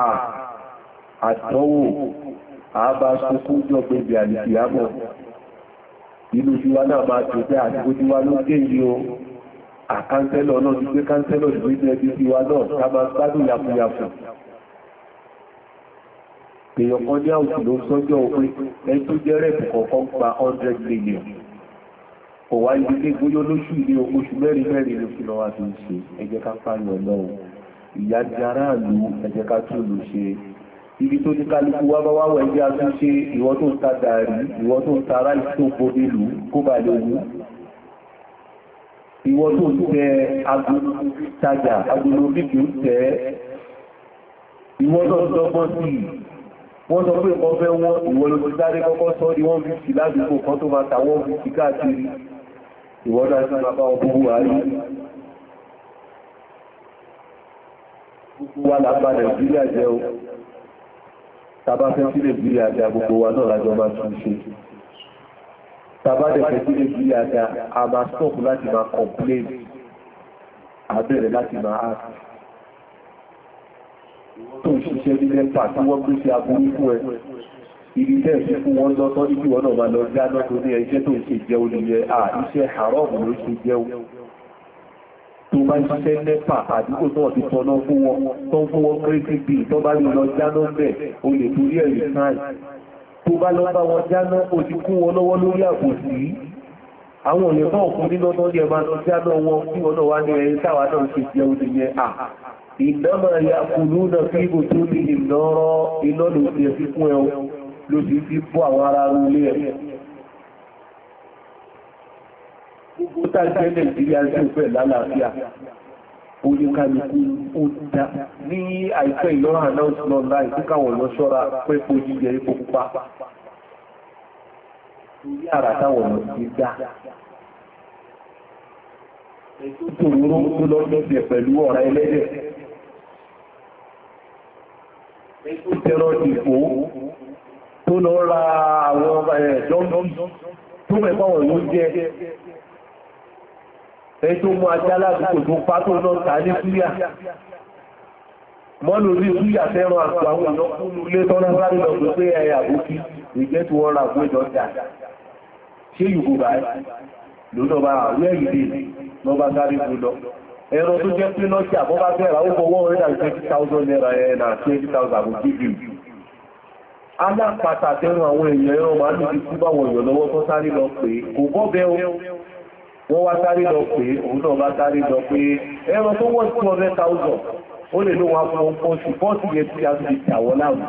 àtọ́wò àbá sókún jọgbẹ́ ìdí àlèkè àmọ́ inú jíwá náà máa tó jẹ́ àti jíwá ló ké yí o àkáńsẹ́lọ̀ náà ti gbé káńsẹ́lọ̀ ìgbé ẹbí jíwá náà ká máa gbádùn yàfùyàfù èèyàn kan ní àwùjọ ló sọ́jọ́ òpin ẹni tó jẹ́ rẹ̀pù kọ̀ọ̀kan gba one hundred million kò wá ilé gbóyó lóṣù ní oṣù mẹ́rin mẹ́rin ló fi lọ́wọ́ tó ń ṣe ẹ jẹ́ ká pààyàn náà ìyá di aráàlú ẹ jẹ́ ká tún lò ṣe ibi tó ní kálukú wá bá wáwọ̀ ẹgbẹ́ àtúnṣe ìwọ tó ń ta gàrí, ìwọ tó ń ta ráìsì tó ń bomi lù kó bà lè wú, ìwọ tó ń tẹ agolo-tajà agolo bíbí ń tẹ, ìwọ tó ń dọ́gbọ́n sí wọ́n sọ pé wọ́n fẹ́ wọ́n ìwọ ló ti sáré kọ́kọ́ sọ ní wọ́n fi sí ládùúgbò kan tó máa ta wọ́n fi sí káàkiri, ìwọ náà sí máa bá wọn búrú àárí. Gbogbo wa lápá Nàìjíríà jẹ́ o, tàbá fẹ́ sí Nàìjíríà jẹ́ gbogbo wa náà lájọ máa tún ṣe. Tàbá dẹ̀ fẹ́ sí Nàìjíríà jẹ́ a máa stop láti máa complain, àbẹ̀rẹ̀ láti máa ask. Tó ń ṣiṣẹ́ ní lẹ́pà tí wọ́n gbé ṣe aburú fún ẹ. Ibi tẹ́ sí fún wọn lọ́tọ́ ní kí wọ́n náà máa lọ jáná tó ní ẹjẹ́ tó ń ṣe jẹun nìyẹn, à iṣẹ́ haram ló ṣe jẹun. Tó bá ń ṣiṣẹ́ lẹ́pà àdúgbò tó ti tọ́nà fún wọn, tó ń fún wọn kérésì bí tó bá ní lọ jáná bẹ̀, o lè torí ẹ̀rí sáì. Tó bá lọ bá wọn jáná, o ti kún wọn lọ́wọ́ lórí àbòsí. Àwọn òyìn náà fún nínú tó yẹ máa lọ jáná wọn kí wọn náà wá ní ẹ̀rí táwa náà ṣe jẹun nìyẹn, à ìdámà ya'kuluna fi butunihim nara iná ló ti ẹ̀fí fún ẹ̀ ló ti fi bọ́ àwọn ará rúlé ẹ̀. Gbogbo tàbí Nàìjíríà sí òfẹ́ lálàáfíà, oníkàlùkù ó dá ní àìpẹ́ ìlọ́ announcement láì tí káwọn lọ ṣọ́ra pẹ́pọ̀ jíjẹ epo pupa. Orí àrà táwọn lọ sí dá. Ètò tòróró tó lọ lọ́sẹ̀ pẹ̀lú ọ̀rá ẹlẹ́dẹ̀. Ètò tẹ́rọ ìfò tó lọ ra àwọn ẹ̀ẹ́dọ́gbọ́n tó mẹ́fà wọn ló jẹ́. Ètò mú ajá ládùúgbò tó pá tó lọ tà ní súyà. Mọ́ lórí súyà fẹ́ràn àpò àwọn ìlọ́kúnlú lé tọ́lá sáré lọ pé pé ẹ̀yà òkú ìjẹ́ tí wọ́n ra fún ìjọjà. Ṣé yùkú báyìí? Lónà bá àwẹ́ ìdè lọ bá sáré fún lọ. Ẹran tó jẹ́ pé lọ́sí àbọ́bá fẹ́ra ó fọwọ́ one hundred twenty thousand naira ẹ̀nà twenty thousand àbò gígì. Alápàtà tẹ́rù àwọn èèyàn ẹran máa lù sí báwọn èèyàn lọ́wọ́ tó sáré lọ pé kò bọ́ bẹ́ wọ́n wá sáré lọ pé òun náà bá sáré lọ pé ẹran tó wọ́n two hundred thousand ó lè ló wọn fún ọkọ̀ ṣùpọ́ọ̀tì yẹn tí a ti tàwọ́ láàmù.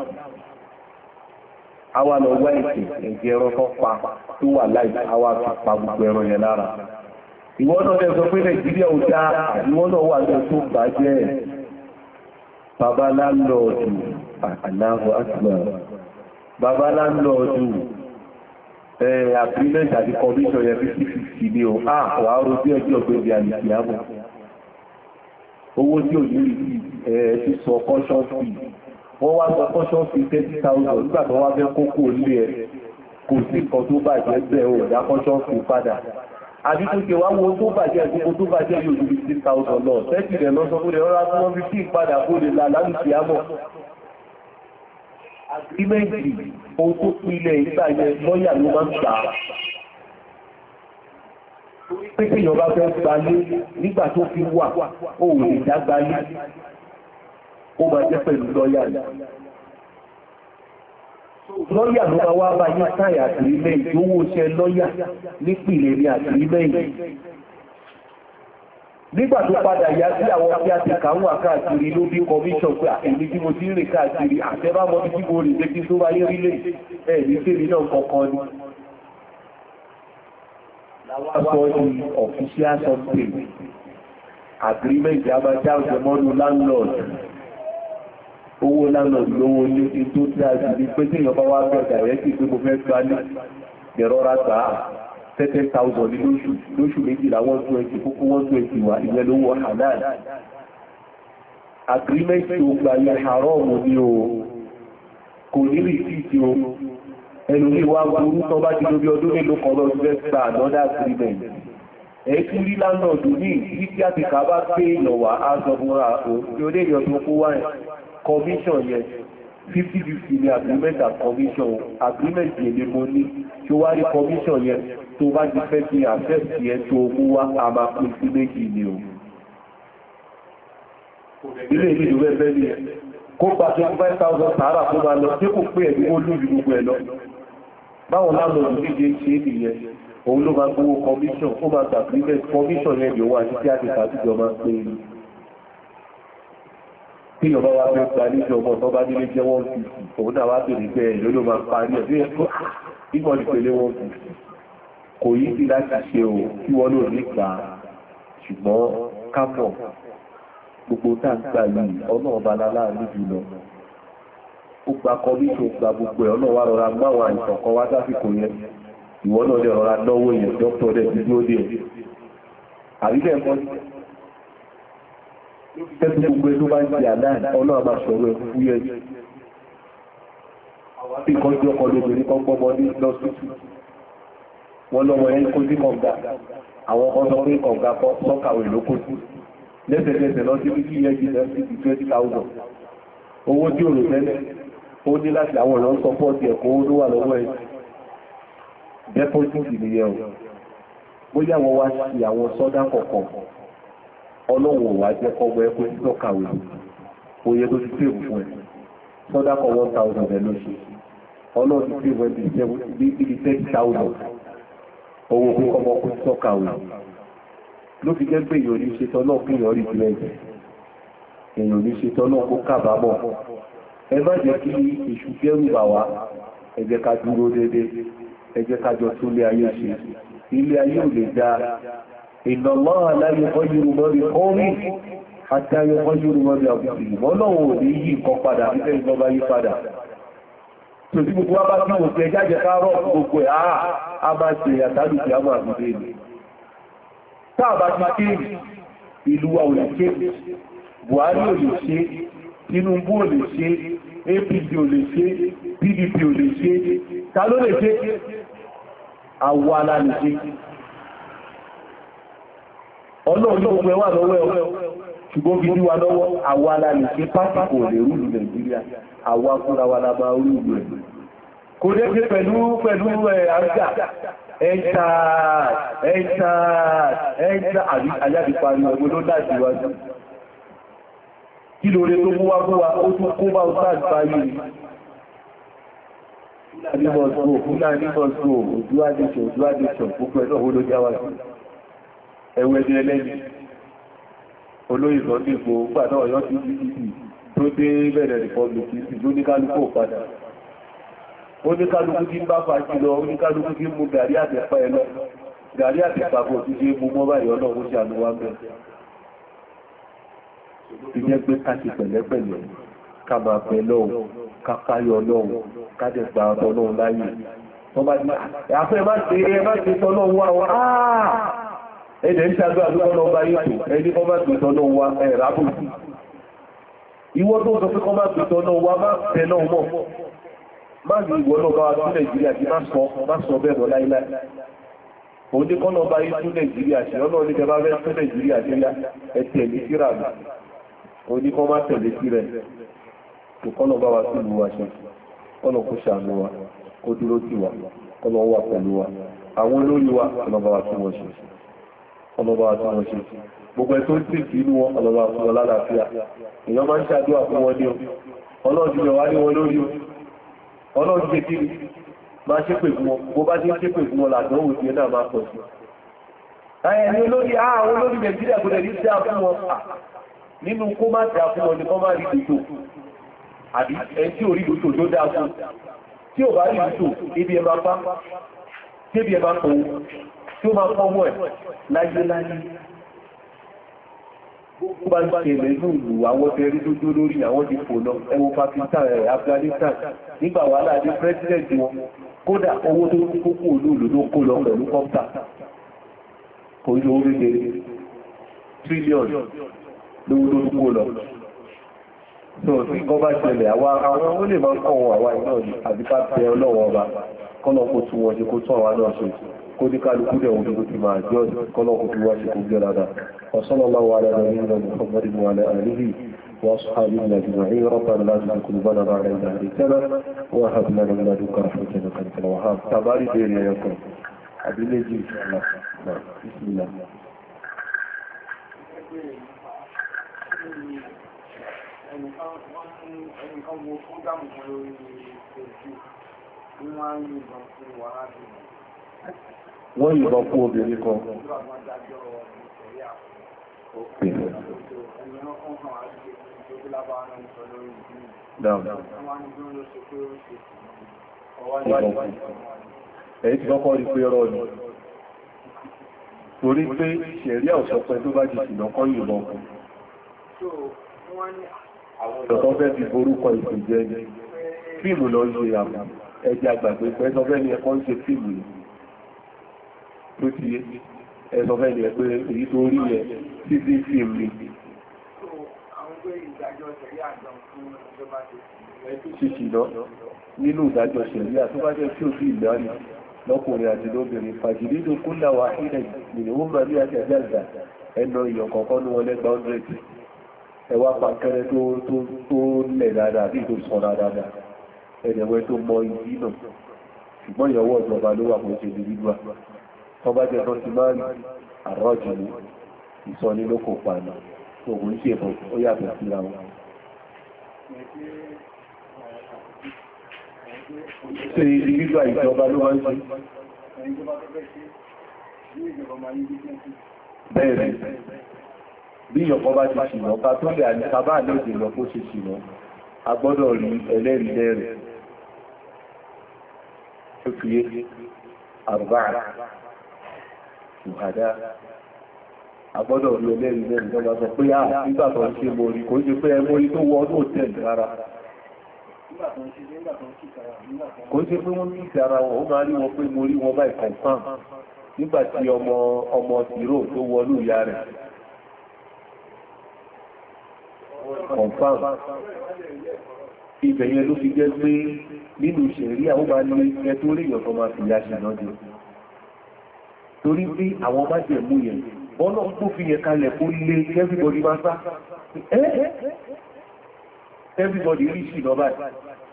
Àwa lọ wá ẹ̀kẹ́ ẹ̀jẹ̀ ẹran tó pa tó wà láì àwa fi pa gbogbo ẹran yẹn lára. Ìwọ náà lẹ́ sọ pé Nàìjíríà ò dá ìwọ náà wà lọ tó bàjẹ́ bàbá láńlọ́ọ̀dù Allahu Akbar bàbá láńlọ́ọ̀dù ẹ̀ agreement àti commission yẹn fifty fifty ní o à wà rojú ẹjọ́ pé bí àyíkì àmọ́ owó tí ò ní ìdí ẹ̀ ti sọ caution fee wọ́n wá sọ caution fee thirty thousand nígbà tó wá fẹ́ kókó ilé ẹ̀ kò sí nǹkan tó bàjẹ́ bẹ́ẹ̀ ò dá caution fee padà àbí tó ṣe wá wo tó bàjẹ́ gbogbo tó bàjẹ́ yóò ju fifty thousand lọ thirty rẹ̀ lọ́sọ fún rẹ̀ rọ́rá tí wọ́n fi sí ìpadà kó lè la lálùsí àmọ́ agreement ohun tó pilẹ̀ ìgbà yẹn lọ́yà ló máa ń gbà á pé kí ìyọba fẹ́ gbalé nígbà tó fi wà ó lè dá gbalé ó máa jẹ́ pẹ̀lú lọ́yà lọ́yà ló máa wá bá yí sáì àtìrímẹ́ǹtì owó iṣẹ́ lọ́yà nípìnlẹ̀ ní àtìrímẹ́ǹtì nígbà tó padà yá sí àwọn tí a ti kàwọn àkáàkiri ló bí commission pé èmi tí mo ti rìn káàkiri àtẹ́bámọ́ tí mo rìn jẹ́ kí tó bá yé rílé ẹ̀ ní tèmi náà kọ̀ọ̀kan ni láwọ́ ní official something agreement a máa jáwẹ́ mọ́nú landlord owó landlord lówó ní ètò tí a sì ní pé tí ìyọba wá bẹ̀ dàrẹ́kì pé mo fẹ́ gbá ní ìrọ́ra gbà thirty thousand ní lóṣù lóṣù méjìlá one twenty kókó one twenty wà ìyẹn lówó halal agreement tí ó gbà yẹ haram ní o kò ní rìsíìtì o ẹnu ní wá burú tó bá ti lórí ọdún nílò kan lọ sí ẹgbà another agreement ẹ̀kú rí landlord ní ìdí tí a ti kà bá pé ìlọ̀wà azọ̀bùnra òfin olè yọ tó kó wáyé commission yẹn fifty fifty ní agreement and commission agreement yẹn ni mo ní tí ó wá rí commission yẹn tó bá ti fẹ́ fi accept yẹn tó mú wá a máa pín sí méjì ni o ilé ìlú ẹgbẹ́ ni kó gba twenty-five thousand tààrà fún ma lọ tí kò pé ẹ̀dí ó lórí gbogbo ẹ̀ lọ báwọn láàrín díje ṣe é nìyẹn òun ló máa gbówó commission ó máa gbà agreement commission yẹn yóò wà ní tí a ti tàbíjọ máa pé ní tí ọba wa fẹ́ gba níjọ ọmọ tó bá nílé jẹ́ wọ́n fi òun náà wá bèèrè pé ìlú ló máa parí ẹ̀ sí ẹ̀kọ́ ìgbọ̀n ìpele wọn fi kò yí sí láti ṣe o kí wọ́n lò nígbà ṣùgbọ́n kápọ̀ gbogbo táǹgbà yìí ọ̀nà ọba láàrin jùlọ ó gba kọmíṣọ gba gbogbo ẹ̀ ọ̀nà wa rọra máwọn àìsàn kan wá sásìkò yẹn ìwọ náà lè rọra náwó yẹn dókítà dẹ̀ ti dúró dé ẹ̀ àríkẹ́ ẹ̀kọ́ tẹ́tù gbogbo ẹ̀ tó bá ń ṣe àdáì ọ̀nà àbá sọ̀rọ̀ ẹ̀ fún yẹn tí kan tí ọkọ̀ lóbìnrin kan gbọ́mọ ní lọ́sítù wọ́n lọ́mọ ẹ̀ kó sí kọ̀ǹgà àwọn kan sọ pé kọ̀ǹgà sọ́kàwé ló kó sí lẹ́sẹ̀lẹ́sẹ̀ lọ sí kí yẹn jí lẹ́sí ti twenty thousand owó tí ò rò tẹ́lẹ̀ ó ní láti àwọn ọ̀rọ̀ sọpọ́ọ̀tì ẹ̀kọ́ owó ló wà lọ́wọ́ ẹ̀ deposit nìyẹn o bóyá wọ́n wá sí àwọn sọ́dá kọ̀ọ̀kan ọlọ́wọ̀ wá jẹ́ kọ́gbọ́ ẹ̀kọ́ tí lọ́kàwé oye tó ti tèbù fún ẹ̀ sọ́dá kọ̀ one thousand ẹ̀ lóṣù ọlọ́wọ̀ ti tèbù ẹ̀ bí i thirty thousand owó pé kọ́mọ́ kó tí lọ́kàwé ló fi jẹ́ pé èèyàn ní ṣetọ́ náà kí èèyàn rí ìpínlẹ̀ èèyàn ní ṣetọ́ náà kó kábàámọ̀ ẹ má jẹ́ kí èṣù kẹ́rù bà wá ẹ jẹ́ ká dúró dédé ẹ jẹ́ ká jọ tún ilé ayé ṣe ilé ayé ò lè dá Inna Allaha la yughayyiru ma bi qawmin hatta yughayyiru ma bi anfusihim ọlọ́run ò ní yí nǹkan padà nílẹ̀ ìjọba yí padà tòsí gbogbo wá bá bí wò pé jáde káàrọ̀ gbogbo ẹ̀ àà a máa ṣe àtàlù tí a máa fi dé ní táàbá ti kéèmì ìlú wa ò lè kéèmì Buhari ò lè ṣe Tinubu ò lè ṣe A P C ò lè ṣe P D P ò lè ṣe ta ló lè ṣe àwọn alá lè ṣe ọlọ́run ló gbogbo ẹwà lọ́wọ́ ẹ̀ ṣùgbọ́n bí wà lọ́wọ́ àwọn alá lè ṣe pásìkò lè rúlù Nàìjíríà àwọn akúra wa la máa rúlù ẹ̀ kò dé pé pẹ̀lú pẹ̀lú ẹ̀ àjà ẹ̀ta ẹ̀ta ẹ̀ta àyàbí parí ọgbọ́n ló láti wájú kí lóore tó mú wá fún wa ó tún kó bá ọ̀tá àgbáyé nígbọ̀sùn fúnlá nígbọ̀sùn òjú àdéṣọ̀ òjú àdéṣọ̀ gbogbo ẹ̀ náà ó ló jáwá sí ẹwẹ́ ní ẹlẹ́ni olóyìnbọn nígbò gbà náà yọ́ sí títí tó dé bẹ̀rẹ̀ republic sí lóníkálùkù padà oníkálùkù tí ń bá fàájì lọ oníkálùkù tí ń mú gàrí àtẹ̀pá ẹ lọ gàrí àtẹ̀pá kò tí ṣe mú mọ́ báyìí ọlọ́run ó ṣe àlúwà mẹ́ ti jẹ́ pé ká ṣe pẹ̀lẹ́pẹ̀lẹ́ ká máa pẹ̀ lọ́wọ́ ká káyọ lọ́wọ́ ká dẹ̀ gba ọ̀tọ̀ lọ́wọ́ láyé wọ́n bá ní àfẹ́ má ṣe ẹ má ṣe tọ́lọ́wọ́ wá wá ẹ̀dẹ̀ ń ṣàgbà lọ́wọ́ bá yìí ẹni kọ́ má ṣe tọ́lọ́wọ́ wá ẹ̀rá bò sí ìwọ tó sọ pé kọ́ má ṣe tọ́lọ́wọ́ wá má tẹ̀ náà mọ̀ má ní ìwọ náà bá wá sí Nàìjíríà tí má sọ bẹ́ẹ̀ mọ́ láíláí òun ní kọ́nà bá yí tún Nàìjíríà ṣe ọ́nà ní jẹba fẹ́ tún Nàìjíríà ṣe yá ẹ̀tẹ̀ ní síra mi òun ní kọ́ má tẹ̀lé sí rẹ̀ tó kọ́nà bá wá sí ìlú wa ṣe kọ́nà kó ṣàánú wa kó dúró tì wá kọ́nà wà pẹ̀lú wa àwọn olórí wa kọ́nà bá wá tún wọn ṣe kọ́nà bá wá tún wọn ṣe gbogbo ẹ̀ tó ń tì sí inú wọn kọ́nà bá fún wọn lálàáfíà èèyàn máa ń ṣàdúrà fún wọn ní o ọlọ́run ti yọ wá ní wọn lórí o ọlọ́run ti kí máa ṣe pè fún wọn bó bá ti ń ṣe pè fún wọn làdánwò tí ẹ náà máa pọ̀ sí ẹni olórí àwọn olórí Nàìjíríà kò lẹ̀rí sí àfún wọn nínú kó má dá fún wọn ni kọ́ máa rí dòtò àbí ẹni tí ò rí dòtò tó dá fún tí ò bá rí dòtò ibi ẹ máa bá débi ẹ máa pọ̀ tí ó máa pọ̀ mọ́ ẹ̀ láyé láyé gbogbo bá ń ṣẹlẹ̀ ní ìlú àwọn tẹ́rí lójó lórí àwọn ti fò lọ ẹwọ Pakistan ẹ̀ Afghanistan nígbà wà láàdé president wọn kódà owó tó kó kó olóòlò ló kó lọ pẹ̀lú kọ́pítà kò ní orílẹ̀ trillion lówó tó kó lọ so tí kọ́ bá ṣẹlẹ̀ àwọn ó lè máa ń kọ́ wọn àwa iná ní àbíká tẹ ọlọ́wọ́ ọba kọ́nà kó tún wọn ṣe kó tún àwa náà ṣe kó ní kálukú dẹ̀ wọn tó ti máa jọ́ kọ́nà kó tún wá ṣe kó gbé rádà وصلى الله على نبينا محمد وعلى آله وأصحابه أجمعين ربنا لا تزغ قلوبنا بعد إذ هديتنا وهب لنا من لدنك رحمة إنك أنت الوهاب تبارك ديري يا يكون أبي نجي إن شاء الله بسم الله wọ́n yìnbọn fún obìnrin kan Ẹ̀yí ti kọ́kọ́ rí pé ọ̀rọ̀ ni. Torí pé ṣẹ̀rí ọ̀sọ̀pẹ́ tó bá ti ṣìnà kọ́ yìnbọn kù. Ọ̀tọ́ fẹ́ fi borúkọ ìpè jẹ́ ní. Fíìmù lọ ṣe àmà ẹjẹ́ àgbàgbé pẹ́sọ́fẹ́ ni ẹkọ́ ń ṣe fíìmù tó ti yé. Ẹsọ́fẹ́ ni ẹ pé èyí tó rí ẹ títí fíìmù ni. Ṣìṣìná nínú ìdájọ́ ṣẹ̀rí àtúbájẹ́ tí ó sí ìdárí lọ́kùnrin àti lóbìnrin fàjìdí ló kún láwà ilẹ̀ ìrìnwó máa ní àti àjáàjà ẹnà ìyàn kọ̀ọ̀kan ní wọn lẹ́gbàá hundred ẹwà pàkẹrẹ tó lẹ̀ dáadáa bí tó sọ dáadáa ẹ̀dẹ̀wẹ́ tó mọ ìdí náà ṣùgbọ́n ìyàwó ìjọba ló wà fún ìṣèlú gbígbà tó bá jẹ́ tó ti máa rí àrọ́jù ní ìsọní ló kò pàánà ògùn sí ẹ̀fọ́ ó yàtọ̀ síra wọn. Ṣé ìgbígbà ìjọba ló wọ́n ṣe? Bẹ́ẹ̀rẹ̀, bí ìyọ̀kọ́ bá ti ṣìnà, ká tó lè àníkàbá lóòdì lọ kó ṣe ṣìnà, a gbọ́dọ̀ rí ẹlẹ́rìí lẹ́rẹ̀. Ó fi yé, àrùbáà, ìhàdá, a gbọ́dọ̀ rí ẹlẹ́rìí lẹ́rẹ̀ tó bá sọ pé à nígbà tó ń ṣe mórí, kò ń ṣe pé ẹmórí tó wọ́n tó tẹ̀lé rárá. Kò ṣe pé wọ́n ní ìfẹ́ ara wọn, ó máa rí wọn pé mo rí wọn báyìí confirm nígbàtí ọmọ ọmọ tìró tó wọlú ìyá rẹ̀. Confirm. Ibẹ̀ yẹn ló fi jẹ́ pé nínú ìṣẹ̀rí àwọn máa ní ẹ tó rí ìyọ̀tọ̀ máa fi ya ṣe náà dé. Torí pé àwọn bá jẹ̀ mú yẹn, bọ́nà tó fi yẹ kalẹ̀ kó lé everybody máa sá. Everybody rí sí lọ báyìí.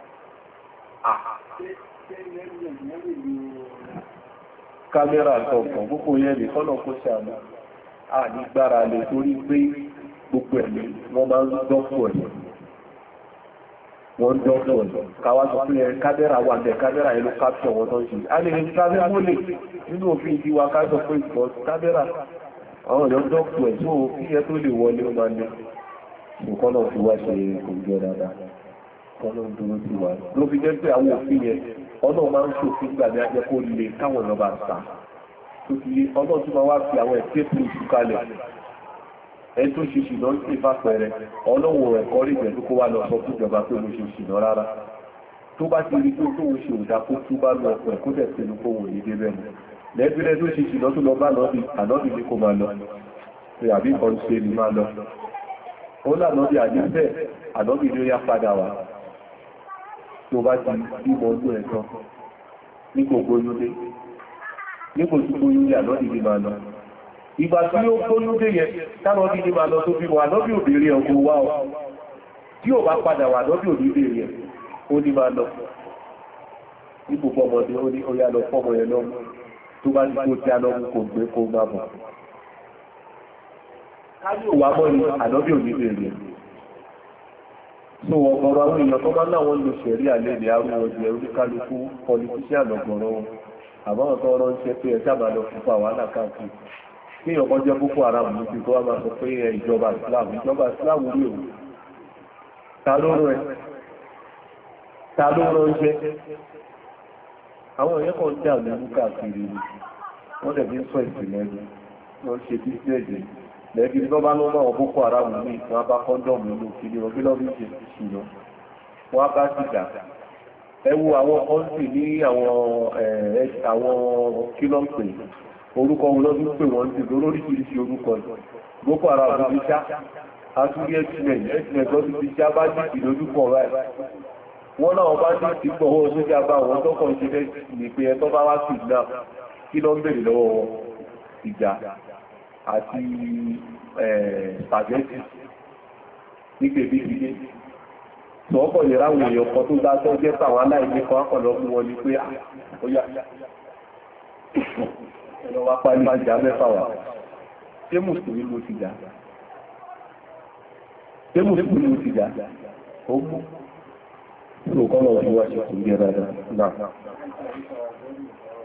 Kámẹ́rà kọ̀ọ̀kan gbogbo yẹn lè kọ́nà kó ṣàmà. A ní gbára lè torí pé gbogbo ẹ̀mí wọ́n máa ń dọ́pọ̀ ẹ̀. Wọ́n dọ́pọ̀ ẹ̀. Káwá sọ pé kámẹ́rà wà ní kámẹ́rà yẹn ló capture wọn tó ń ṣe. A lè ní kámẹ́rà mọ́lẹ̀ nínú òfin ìdí wa ká sọ pé ìgbọ̀ kámẹ́rà àwọn èèyàn dọ́pọ̀ ẹ̀ tó kí ẹ tó lè wọlé ó máa ní. Nǹkan náà fi wá ṣe kò jẹ́ dáadáa. Ọlọ́run dúró sí wa. Ló fi jẹ́ pé àwọn òfin yẹn, ọlọ́run máa ń ṣòfin gbà ní ajẹ́ kó lè káwọn ọ̀nà bá sá. Tó fi yé, ọlọ́run tún máa wá fi àwọn ẹ̀kẹ́ fún ìṣú kalẹ̀. Ẹ tó ṣe ṣìnà ń pè fàpẹẹrẹ, ọlọ́run ẹ̀kọ́ rí ìjẹ́ tó kó wá lọ sọ fún ìjọba pé mo ṣe ṣìnà rárá. Tó bá ti rí pé tó ń ṣe òdà kó tú bá lọ ọ̀pọ̀ ẹ̀kọ́ tẹ̀ sínú kó wò ní débẹ̀ mọ́. Lẹ́bílẹ̀ tó ṣe ṣìnà tó lọ bá lọ́bì, ànọ́bì ní kó máa lọ. Pé àbí kan ṣe ni máa lọ. Ó lànọ́bì àdífẹ́, ànọ́bì ní ó yá padà wá. Tó bá ti bímọ ọdún ẹ̀kan ní gbogbo olóde ní kò tí gbogbo olóde àlọ́dì ní máa lọ. Ìgbà tí ó gbólóde yẹ tánàdì ní máa lọ tó bí wà lọ́bí òbèrè ọkọ̀ wá ọ tí ó bá padà wà lọ́bí òbèrè yẹ ó ní máa lọ ní gbogbo ọmọdé ó ní ó yá lọ fọ́mọ yẹn lọ́mú tó bá ní kó tí a lọ́mú kò gbé kó má bọ̀. Wà mọ́ ní àlọ́bí òbèrè So ọ̀gọ̀rọ̀ àwọn èèyàn tó bá láwọn lò ṣẹ̀rí àlẹ́ ní àrùn ọjọ́ oníkálukú politician ọ̀gọ̀rọ̀ wọn. Àbáwọn tó rán ṣe pé ẹjá máa lọ fún àwọn alákàkì. Kí ọkọ̀ jẹ́ Boko Haram ní ti tó wá máa sọ pé ìjọba Islam, ìjọba Islam rí òun. Ta ló rán ẹ? Ta ló rán ṣẹ́? Àwọn èèyàn kan jẹ́ àmì mú káàkiri ni. Wọ́n dẹ̀ bí ń sọ ìsìnlẹ́nu. Wọ́n ṣe bísíẹ̀sì. Lẹ́bí tó bá lọ́wọ́ àwọn Boko Haram ní wọ́n bá kọ́ndọ̀mù inú kí ní ọgbẹ́ lọ́bí ṣe ṣìnà wọ́n bá sìgá. Ẹ wo àwọn kọ́ńtì ní àwọn kílọ̀pẹ̀ orúkọ wọn lọ́bí pè wọ́n ti lóríṣiríṣi orúkọ Boko Haram ti ṣá àtúrí ẹ̀tìmẹ̀ ẹ̀tìmẹ̀ tó ti ṣá bá jìtì lójúkọ̀ rẹ̀ wọ́n náà bá jìtì gbọ́wọ́ sójà bá wọn tọ́kọ̀ ṣe fẹ́ ní pé ẹ tó bá wá sí ìgbà kí lọ́ ń bèèrè lọ́wọ́ wọn ìjà àti spaghetti ní kèbí ìdílé tó ọkọ̀ lè ráwọn èèyàn kan tó dá tó jẹ́ pàwọn aláìní kan ápọ̀lọ́ fún wọn ni pé ó yá ẹ̀lọ wá pálí ìjà mẹ́fà wà ṣé mùsùlùmí ló ti jà ṣé mùsùlùmí ló ti jà ó mú tó kọ́ lọ sí wáṣẹ́ kò gẹ́ dáadáa náà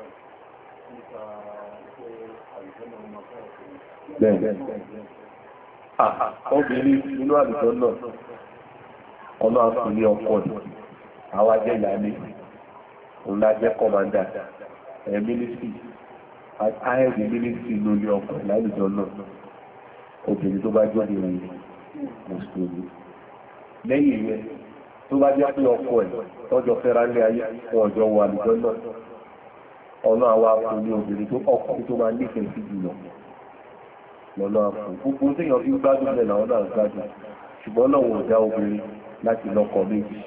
Bẹ́ẹ̀ obìnrin inú àlùjọ náà ọ̀nà àfúnlé ọkọ̀ ni àwọn ajẹ́ ìyálé òun lájẹ́ kọmandà ẹ̀ mínísítì ààrẹ mínísítì lórí ọkọ̀ ìlàlùjọ náà obìnrin tó bá jọ́ ní orin mùsùlùmí lẹ́yìn rẹ̀ tó bá jẹ́ pé ọkọ̀ ẹ̀ tọ́jọ́ fẹ́ra ní ayé fún ọjọ́ wọ àlùjọ náà ọ̀nà àwọn àfúnlé obìnrin tó ọkọ̀ tó máa nífẹ̀ẹ́ sí jùlọ lọ́nà àfún gbogbo tí èèyàn fi gbádùn lẹ̀ làwọn náà gbádùn ṣùgbọ́n náà wọ́n dá obìnrin láti lọ́kọ méjì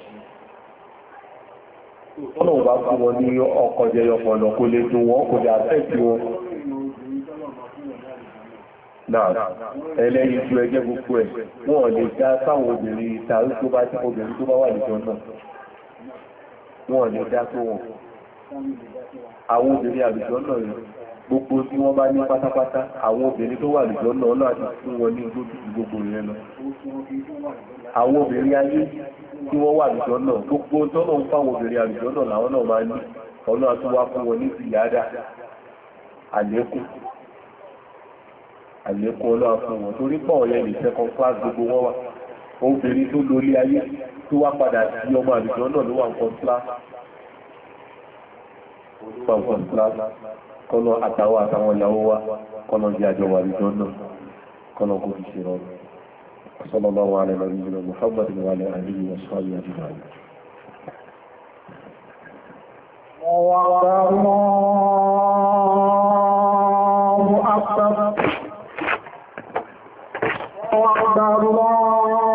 ọlọ́run bá fún wọn ní ọkọ̀ jẹyọpọ̀ lọ kó lè dùn wọn kò lè àfẹ́ẹ̀kì wọn náà ẹlẹ́yìn ju ẹgbẹ́ gbogbo ẹ̀ wọ́n lè dá sáwọn obìnrin tàbí tó bá obìnrin tó bá wà nìjọ náà wọ́n lè dá tó wọn àwọn obìnrin àlùjọ náà rẹ̀ gbogbo tí wọ́n bá ní pátápátá àwọn obìnrin tó wà nìjọ náà náà ti fún wọn ní gbogbo rẹ̀ lọ àwọn obìnrin ayé tí wọ́n wà nìjọ náà gbogbo tọ́nà ń fáwọn obìnrin àlùjọ náà làwọn náà máa ní ọ̀nà àtúwá fún wọn ní ìyáda àlékún àlékún ọlọ́wà fún wọn torí pọ̀ ọ̀yẹ́ ní second class gbogbo wọn wà obìnrin tó lórí ayé tó wá padà sí ọmọ àlùjọ náà ló wà nǹkan class kọ́nà àtàwọn àtàwọn ìyàwó wa kọ́nà jẹ́ àjọ wà àlùjọ náà kọ́nà kò fi ṣe rọrùn صلى الله على نبينا محمد وعلى آله وصحبه أجمعين. الله أكبر الله أكبر الله